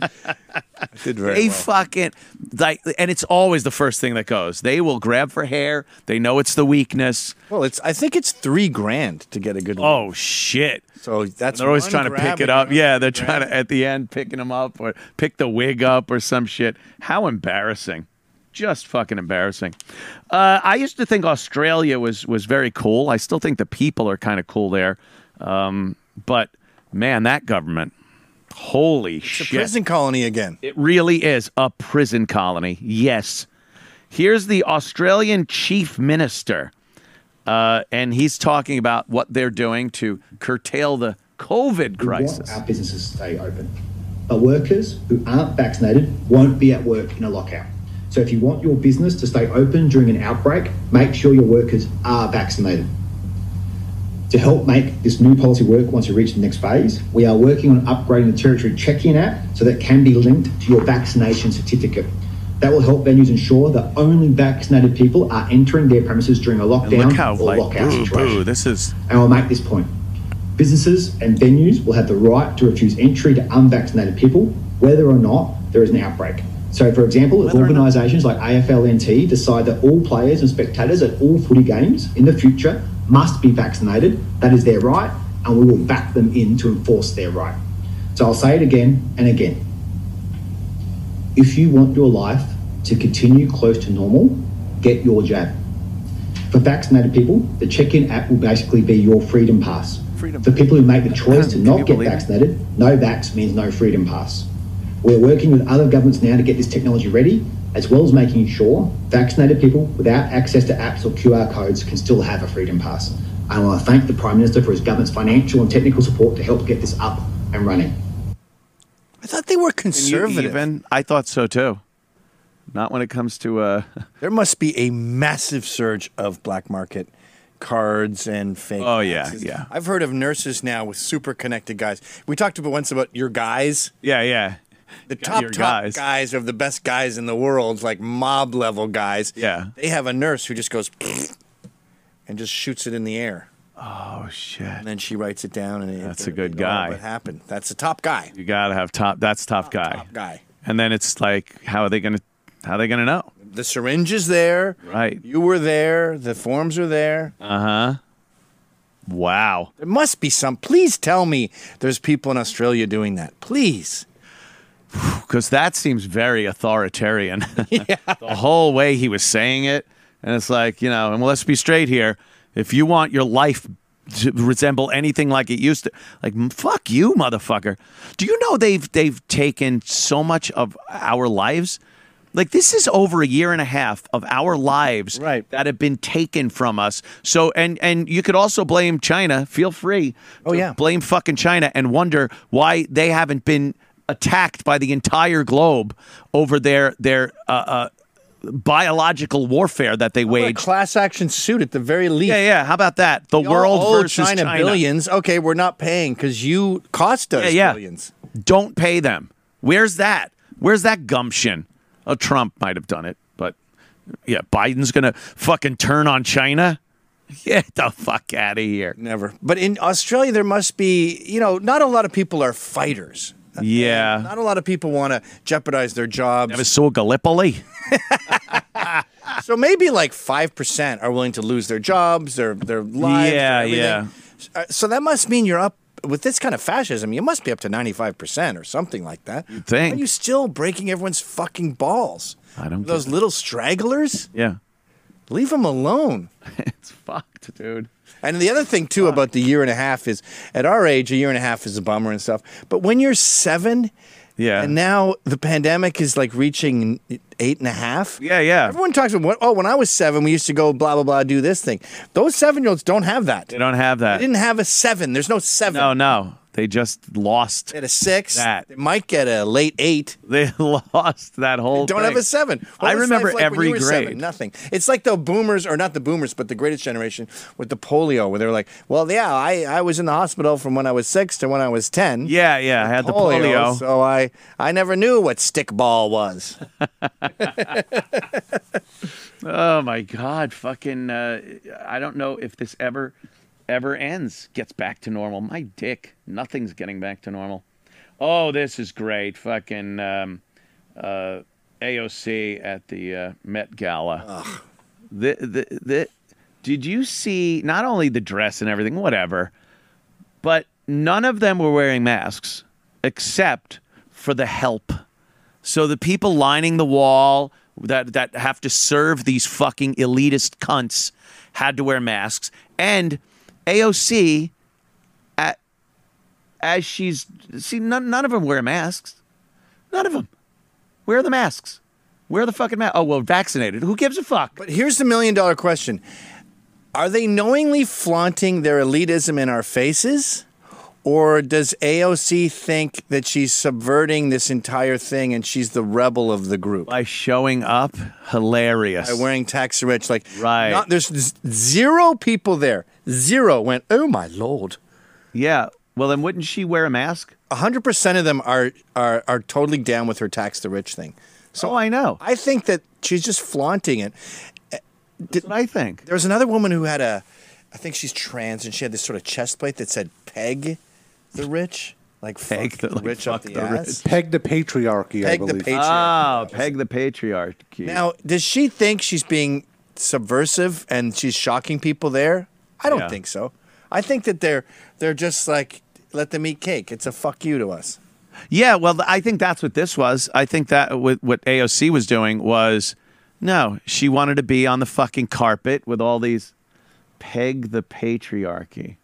Did very They well. fucking like, and it's always the first thing that goes. They will grab for hair. They know it's the weakness. Well, it's I think it's three grand to get a good one. Oh shit! So that's They're always one trying to pick grab it and up. another Yeah, they're grab. trying to at the end picking them up or pick the wig up or some shit. How embarrassing! Just fucking embarrassing. Uh, I used to think Australia was was very cool. I still think the people are kind of cool there, um, but man, that government. Holy It's a shit. prison colony again. It really is a prison colony. Yes. Here's the Australian chief minister, uh, and he's talking about what they're doing to curtail the COVID crisis. We want our businesses to stay open. But workers who aren't vaccinated won't be at work in a lockout. So if you want your business to stay open during an outbreak, make sure your workers are vaccinated. To help make this new policy work once we reach the next phase, we are working on upgrading the Territory Check-In app so that it can be linked to your vaccination certificate. That will help venues ensure that only vaccinated people are entering their premises during a And lockdown look how or like lockout boo situation. boo. This is And I'll make this point. Businesses and venues will have the right to refuse entry to unvaccinated people, whether or not there is an outbreak. So, for example, if organisations like A F L N T decide that all players and spectators at all footy games in the future must be vaccinated, that is their right, and we will back them in to enforce their right. So I'll say it again and again. If you want your life to continue close to normal, get your jab. For vaccinated people, the check-in app will basically be your freedom pass. Freedom. For people who make the choice to Can you not get believe it? vaccinated, no vax means no freedom pass. We're working with other governments now to get this technology ready, as well as making sure vaccinated people without access to apps or Q R codes can still have a freedom pass. I want to thank the Prime Minister for his government's financial and technical support to help get this up and running. I thought they were Can you conservative. even? I thought so too. Not when it comes to uh There must be a massive surge of black market cards and fake. Oh, yeah, taxes. yeah. I've heard of nurses now with super connected guys. We talked about once about your guys. yeah, yeah. The Got top your top guys. guys. of the best guys in the world, like mob level guys. Yeah. They have a nurse who just goes and just shoots it in the air, Oh shit. and then she writes it down. And That's it, a good they know guy. What happened? That's a top guy. You gotta have top that's top guy. Top guy. And then it's like, how are they gonna how are they gonna know? The syringe is there. Right. You were there. The forms are there. Uh-huh. Wow. There must be some. Please tell me there's people in Australia doing that. Please. Because that seems very authoritarian. The whole way he was saying it. And it's like, you know, and let's be straight here. If you want your life to resemble anything like it used to, like, m- fuck you, motherfucker. Do you know they've they've taken so much of our lives? Like, this is over a year and a half of our lives Right. that have been taken from us. So, and and you could also blame China. Feel free. Oh, to yeah. blame fucking China and wonder why they haven't been attacked by the entire globe over their their uh, uh, biological warfare that they How about waged. a class action suit at the very least. Yeah, yeah. How about that? The We all world owe versus China, China. billions. Okay, we're not paying because you cost us Yeah, yeah. billions. Don't pay them. Where's that? Where's that gumption? Oh, Trump might have done it, but yeah, Biden's gonna fucking turn on China. Get the fuck out of here. Never. But in Australia, there must be, you know, not a lot of people are fighters. Yeah. Not a lot of people want to jeopardize their jobs. That was so Gallipoli. So maybe like five percent are willing to lose their jobs, their their lives. Yeah, their yeah. everything. Uh, So that must mean you're up with this kind of fascism. You must be up to ninety-five percent or something like that. You'd think. Why are you still breaking everyone's fucking balls? I don't get Those little stragglers? Yeah. Leave them alone. It's fucked, dude. And the other thing too about the year and a half is, at our age, a year and a half is a bummer and stuff. But when you're seven, Yeah. and now the pandemic is like reaching eight and a half. Yeah, yeah. Everyone talks about, what, oh, when I was seven, we used to go blah blah blah, do this thing. Those seven-year-olds don't have that. They don't have They that. didn't have a seven. There's no seven. No, no. They just lost They had a six. that. They might get a late eight. They lost that whole Don't thing. have a seven. What I was remember life like when every you were seven? grade. Nothing. It's like the boomers, or not the boomers, but the greatest generation with the polio, where they were like, well, yeah, I, I was in the hospital from when I was six to when I was ten. Yeah, yeah. I had the polio. So I, I never knew what stickball was. Oh my God, fucking! Uh, I don't know if this ever, ever ends. Gets back to normal. My dick, nothing's getting back to normal. Oh, this is great. Fucking um, uh, A O C at the uh, Met Gala. The, the the did you see not only the dress and everything, whatever, but none of them were wearing masks except for the help. So the people lining the wall that that have to serve these fucking elitist cunts had to wear masks. And A O C, at, as she's see, none, none of them wear masks. None of them. Where are the masks? Where are the fucking masks? Oh, well, vaccinated. Who gives a fuck? But here's the million dollar question. Are they knowingly flaunting their elitism in our faces? Or does A O C think that she's subverting this entire thing and she's the rebel of the group? By showing up, hilarious. By wearing tax rich, like Right. Not, there's z- zero people there. Zero went, oh my lord. Yeah. Well, then wouldn't she wear a mask? A hundred percent of them are, are are totally down with her tax the rich thing. So oh, I know. I think that she's just flaunting it. That's what I think. There was another woman who had a, I think she's trans, and she had this sort of chest plate that said "Peg the rich," like Peg fuck the- the like, rich up fuck the, the ass. rich. Peg the patriarchy, I Peg the believe. patriarchy. Oh, peg the patriarchy. Now, does she think she's being subversive and she's shocking people there? I don't Yeah. think so. I think that they're they're just like, let them eat cake. It's a fuck you to us. Yeah, well, I think that's what this was. I think that what, what A O C was doing was, no, she wanted to be on the fucking carpet with all these peg the patriarchy.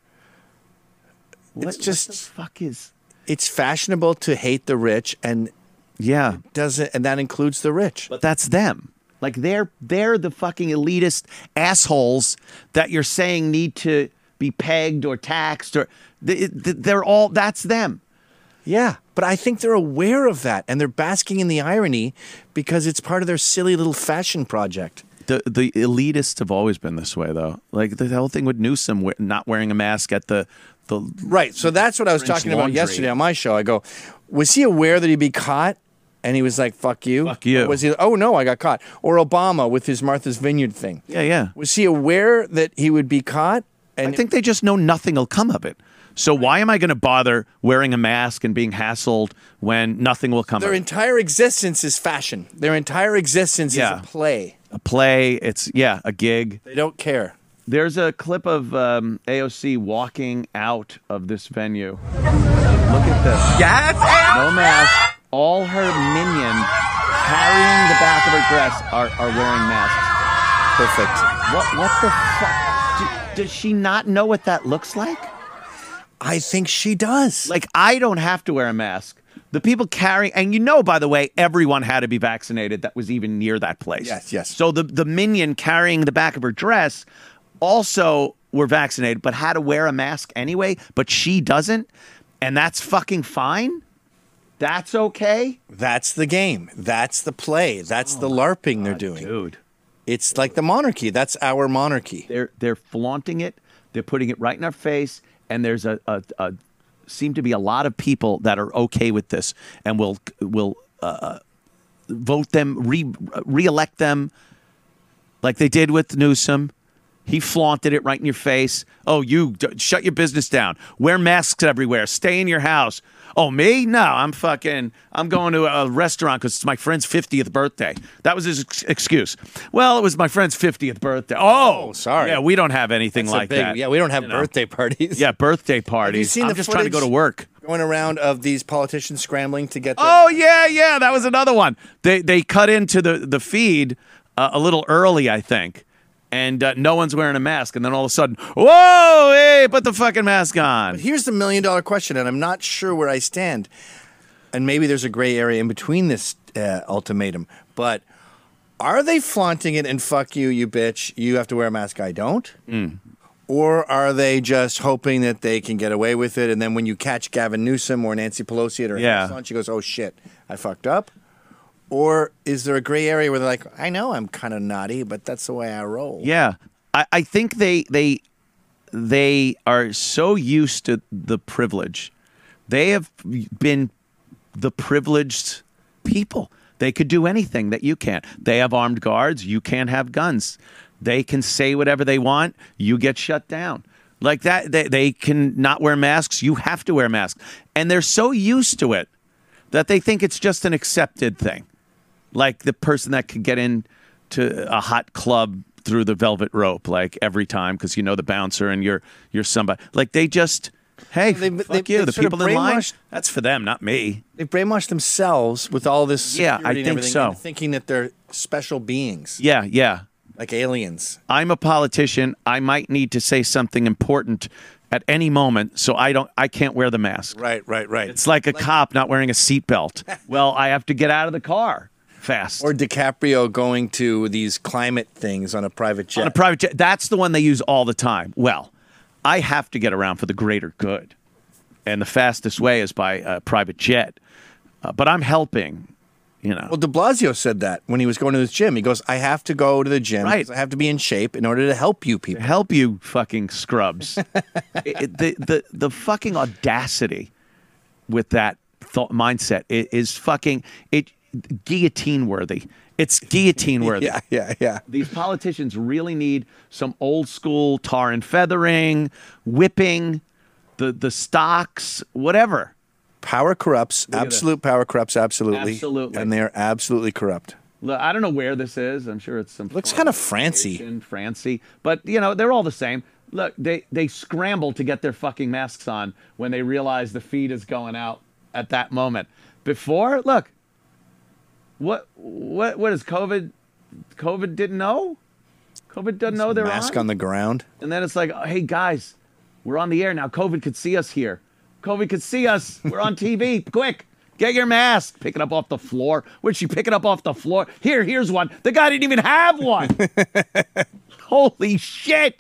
What, It's just what the fuck is? it's fashionable to hate the rich, and Yeah, doesn't and that includes the rich. but that's them. Like they're they're the fucking elitist assholes that you're saying need to be pegged or taxed or they, they're all that's them. Yeah, but I think they're aware of that, and they're basking in the irony because it's part of their silly little fashion project. The the elitists have always been this way, though. Like the whole thing with Newsom we- not wearing a mask at the the Right. So that's what I was French talking about Laundry. yesterday on my show. I go, was he aware that he'd be caught? And he was like, "Fuck you." Fuck you. Or was he? Oh no, I got caught. Or Obama with his Martha's Vineyard thing. Yeah, yeah. Was he aware that he would be caught? I think they just know nothing will come of it. So why am I going to bother wearing a mask and being hassled when nothing will come Their of it? entire existence is fashion. Their entire existence Yeah. is a play. A play, it's yeah, a gig. They don't care. There's a clip of um, A O C walking out of this venue. Look at this. Yes, No mask. All her minion carrying the back of her dress are, are wearing masks. Perfect. What what the fuck? Do, does she not know what that looks like? I think she does. Like, I don't have to wear a mask. The people carrying, and you know, by the way, everyone had to be vaccinated that was even near that place. Yes, yes. So the, the minion carrying the back of her dress also were vaccinated, but had to wear a mask anyway, but she doesn't, and that's fucking fine? That's okay? That's the game. That's the play. That's the LARPing they're doing. Dude. It's like the monarchy. That's our monarchy. They're they're flaunting it. They're putting it right in our face. And there's a, a, a seem to be a lot of people that are okay with this and will will uh, vote them, re reelect them, like they did with Newsom. He flaunted it right in your face. Oh, you d- shut your business down. Wear masks everywhere. Stay in your house. Oh, me? No, I'm fucking, I'm going to a restaurant because it's my friend's fiftieth birthday. That was his ex- excuse. Well, it was my friend's fiftieth birthday. Oh, Oh, sorry. Yeah, we don't have anything That's a like big- that. yeah, we don't have You know. birthday parties. Yeah, birthday parties. seen I'm the just trying to go to footage? work. Going around of these politicians scrambling to get their Oh, yeah, yeah. That was another one. They they cut into the, the feed uh, a little early, I think. And uh, no one's wearing a mask. And then all of a sudden, whoa, hey, put the fucking mask on. But here's the million dollar question, and I'm not sure where I stand. And maybe there's a gray area in between this uh, ultimatum. But are they flaunting it and fuck you, you bitch, you have to wear a mask, I don't? Mm. Or are they just hoping that they can get away with it? And then when you catch Gavin Newsom or Nancy Pelosi at her Yeah. house lunch, she goes, oh shit, I fucked up? Or is there a gray area where they're like, I know I'm kind of naughty, but that's the way I roll? Yeah. I, I think they they they are so used to the privilege. They have been the privileged people. They could do anything that you can't. They have armed guards. You can't have guns. They can say whatever they want. You get shut down. Like that, they, they can not wear masks. You have to wear masks. And they're so used to it that they think it's just an accepted thing. Like the person that could get into a hot club through the velvet rope, like every time, because you know the bouncer and you're you're somebody. Like they just, hey, They- fuck they- you. they've The sort of people in line, brainwashed- that's for them, not me. They've brainwashed themselves with all this Yeah, I security and think everything so. into thinking that they're special beings, Yeah, yeah. like aliens. I'm a politician. I might need to say something important at any moment, so I don't. I can't wear the mask. Right, right, right. It's like a cop not wearing a seatbelt. Well, I have to get out of the car fast. Or DiCaprio going to these climate things on a private jet. On a private jet. That's the one they use all the time. Well, I have to get around for the greater good. And the fastest way is by a private jet. Uh, but I'm helping, you know. Well, de Blasio said that when he was going to his gym. He goes, I have to go to the gym Right. because I have to be in shape in order to help you people. Help you fucking scrubs. it, it- the, the, the fucking audacity with that thought mindset i- is fucking it guillotine worthy. It's guillotine worthy. Yeah, yeah, yeah. These politicians really need some old school tar and feathering, whipping, the the stocks, whatever. Power corrupts. Look at Absolute power corrupts, absolutely. Absolutely. And they are absolutely corrupt. Look, I don't know where this is. I'm sure it's some Looks foreign kind of Francy. location, Francy, but you know they're all the same. Look, they they scramble to get their fucking masks on when they realize the feed is going out at that moment. Before, look, what what what is COVID? COVID didn't know. COVID doesn't know they're Mask on. on the ground. And then it's like, oh, hey guys, we're on the air now. COVID could see us here. COVID could see us. We're on T V. Quick, get your mask. Pick it up off the floor. Where'd she pick it up off the floor? Here, here's one. The guy didn't even have one. Holy shit.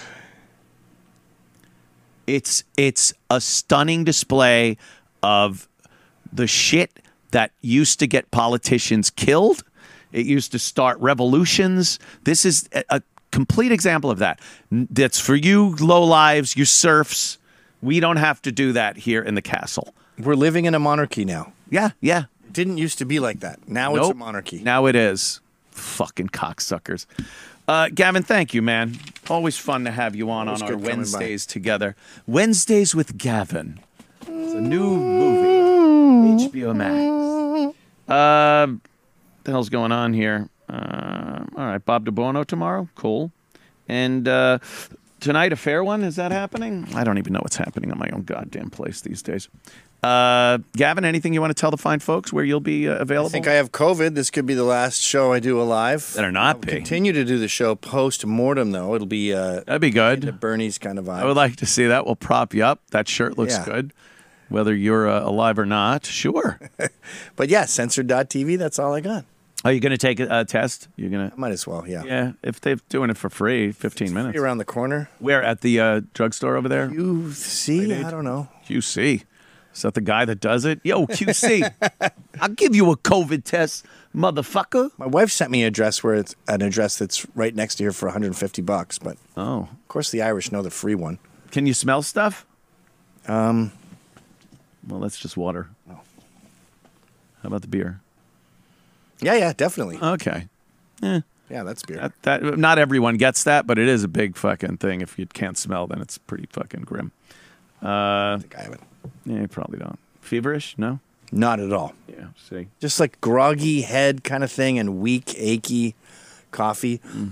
It's it's a stunning display of the shit that used to get politicians killed. It used to start revolutions. This is a, a complete example of that. N- That's for you lowlives, you serfs. We don't have to do that here in the castle. We're living in a monarchy now. Yeah, yeah. It didn't used to be like that. Now it's a Nope. monarchy. Now it is. Fucking cocksuckers. Uh, Gavin, thank you, man. Always fun to have you on Always on our good coming by. Wednesdays together. Wednesdays with Gavin. It's a new movie. H B O Max. Uh, the hell's going on here? Uh, all right, Bob DeBono tomorrow. Cool. And uh, tonight, a fair one. Is that happening? I don't even know what's happening on my own goddamn place these days. Uh, Gavin, anything you want to tell the fine folks where you'll be uh, available? I think I have COVID. This could be the last show I do alive. Better not I'll be. continue to do the show post mortem, though. It'll be uh, That'd be good. the Bernie's kind of vibe. I would like to see that. We'll prop you up. That shirt looks Yeah. good. Whether you're uh, alive or not, sure. But yeah, censored dot T V, that's all I got. Are you going to take a, a test? You're going to? Might as well, yeah. Yeah, if they're doing it for free, fifteen minutes. Around the corner. Where, at the uh, drugstore over there? You see? Rite Aid? I don't know. Q C. Is that the guy that does it? Yo, Q C, I'll give you a COVID test, motherfucker. My wife sent me an address where it's an address that's right next to here for one hundred fifty bucks. But oh, of course the Irish know the free one. Can you smell stuff? Um, well, that's just water. No. How about the beer? Yeah, yeah, definitely. Okay. Eh. Yeah, that's beer. That, that not everyone gets that, but it is a big fucking thing. If you can't smell, then it's pretty fucking grim. Uh, I think I have it. Yeah, you probably don't. Feverish? No? Not at all. Yeah, see. Just like groggy head kind of thing and weak, achy coffee. Mm.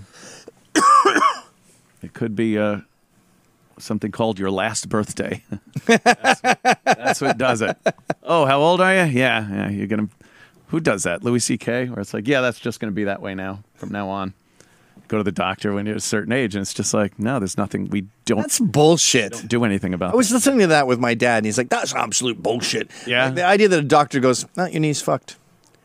It could be uh, something called your last birthday. that's, that's what does it. Oh, how old are you? Yeah, yeah. You're gonna. Who does that? Louis C K? Where it's like, yeah, that's just gonna be that way now from now on. Go to the doctor when you're a certain age, and it's just like, no, there's nothing. We don't. That's bullshit. Don't do anything about. I was listening to that with my dad, and he's like, "That's absolute bullshit." Yeah. Like the idea that a doctor goes, "No, your knee's fucked.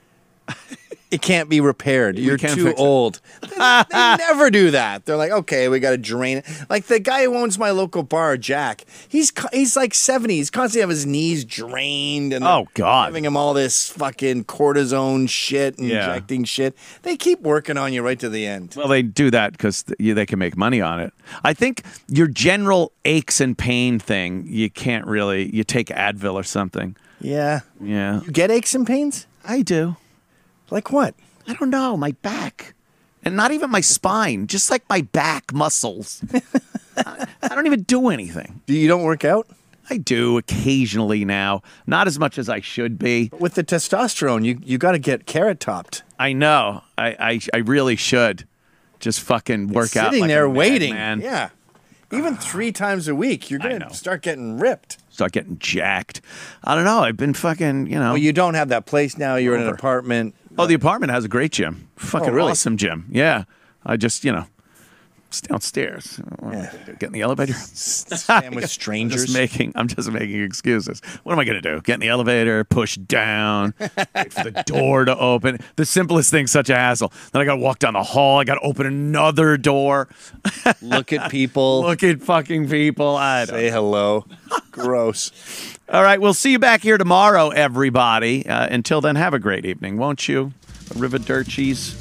It can't be repaired. You're can't too fix it." old." They, they never do that. They're like, "Okay, we got to drain it." Like the guy who owns my local bar, Jack. He's co- he's like seventy. He's constantly have his knees drained, and Oh, God. giving him all this fucking cortisone shit, and Yeah. injecting shit. They keep working on you right to the end. Well, they do that because th- they can make money on it. I think your general aches and pain thing, you can't really. You take Advil or something. Yeah. Yeah, You get aches and pains? I do. Like what? I don't know, my back. And not even my spine, just like my back muscles. I, I don't even do anything. You don't work out? I do occasionally now. Not as much as I should be. With the testosterone, you you got to get carrot topped. I know. I, I, I really should. Just fucking work out. Sitting like there a waiting. madman. Yeah. Even three times a week, you're I going know. to start getting ripped. Start getting jacked. I don't know. I've been fucking, you know. Well, you don't have that place now. You're in an Over. apartment. Oh, the apartment has a great gym. Fucking Oh, really? awesome gym. Yeah. I just, you know, it's downstairs. Yeah. Get in the elevator. Stand with I'm strangers. just making, I'm just making excuses. What am I going to do? Get in the elevator, push down, wait for the door to open. The simplest thing's such a hassle. Then I got to walk down the hall. I got to open another door. Look at people. Look at fucking people. I don't Say hello. Gross. All right, we'll see you back here tomorrow, everybody. Uh, until then, have a great evening, won't you? Arrivederci's.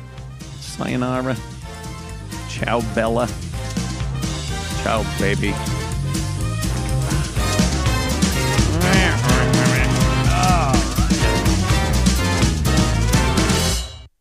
Sayonara. Ciao, Bella. Ciao, baby.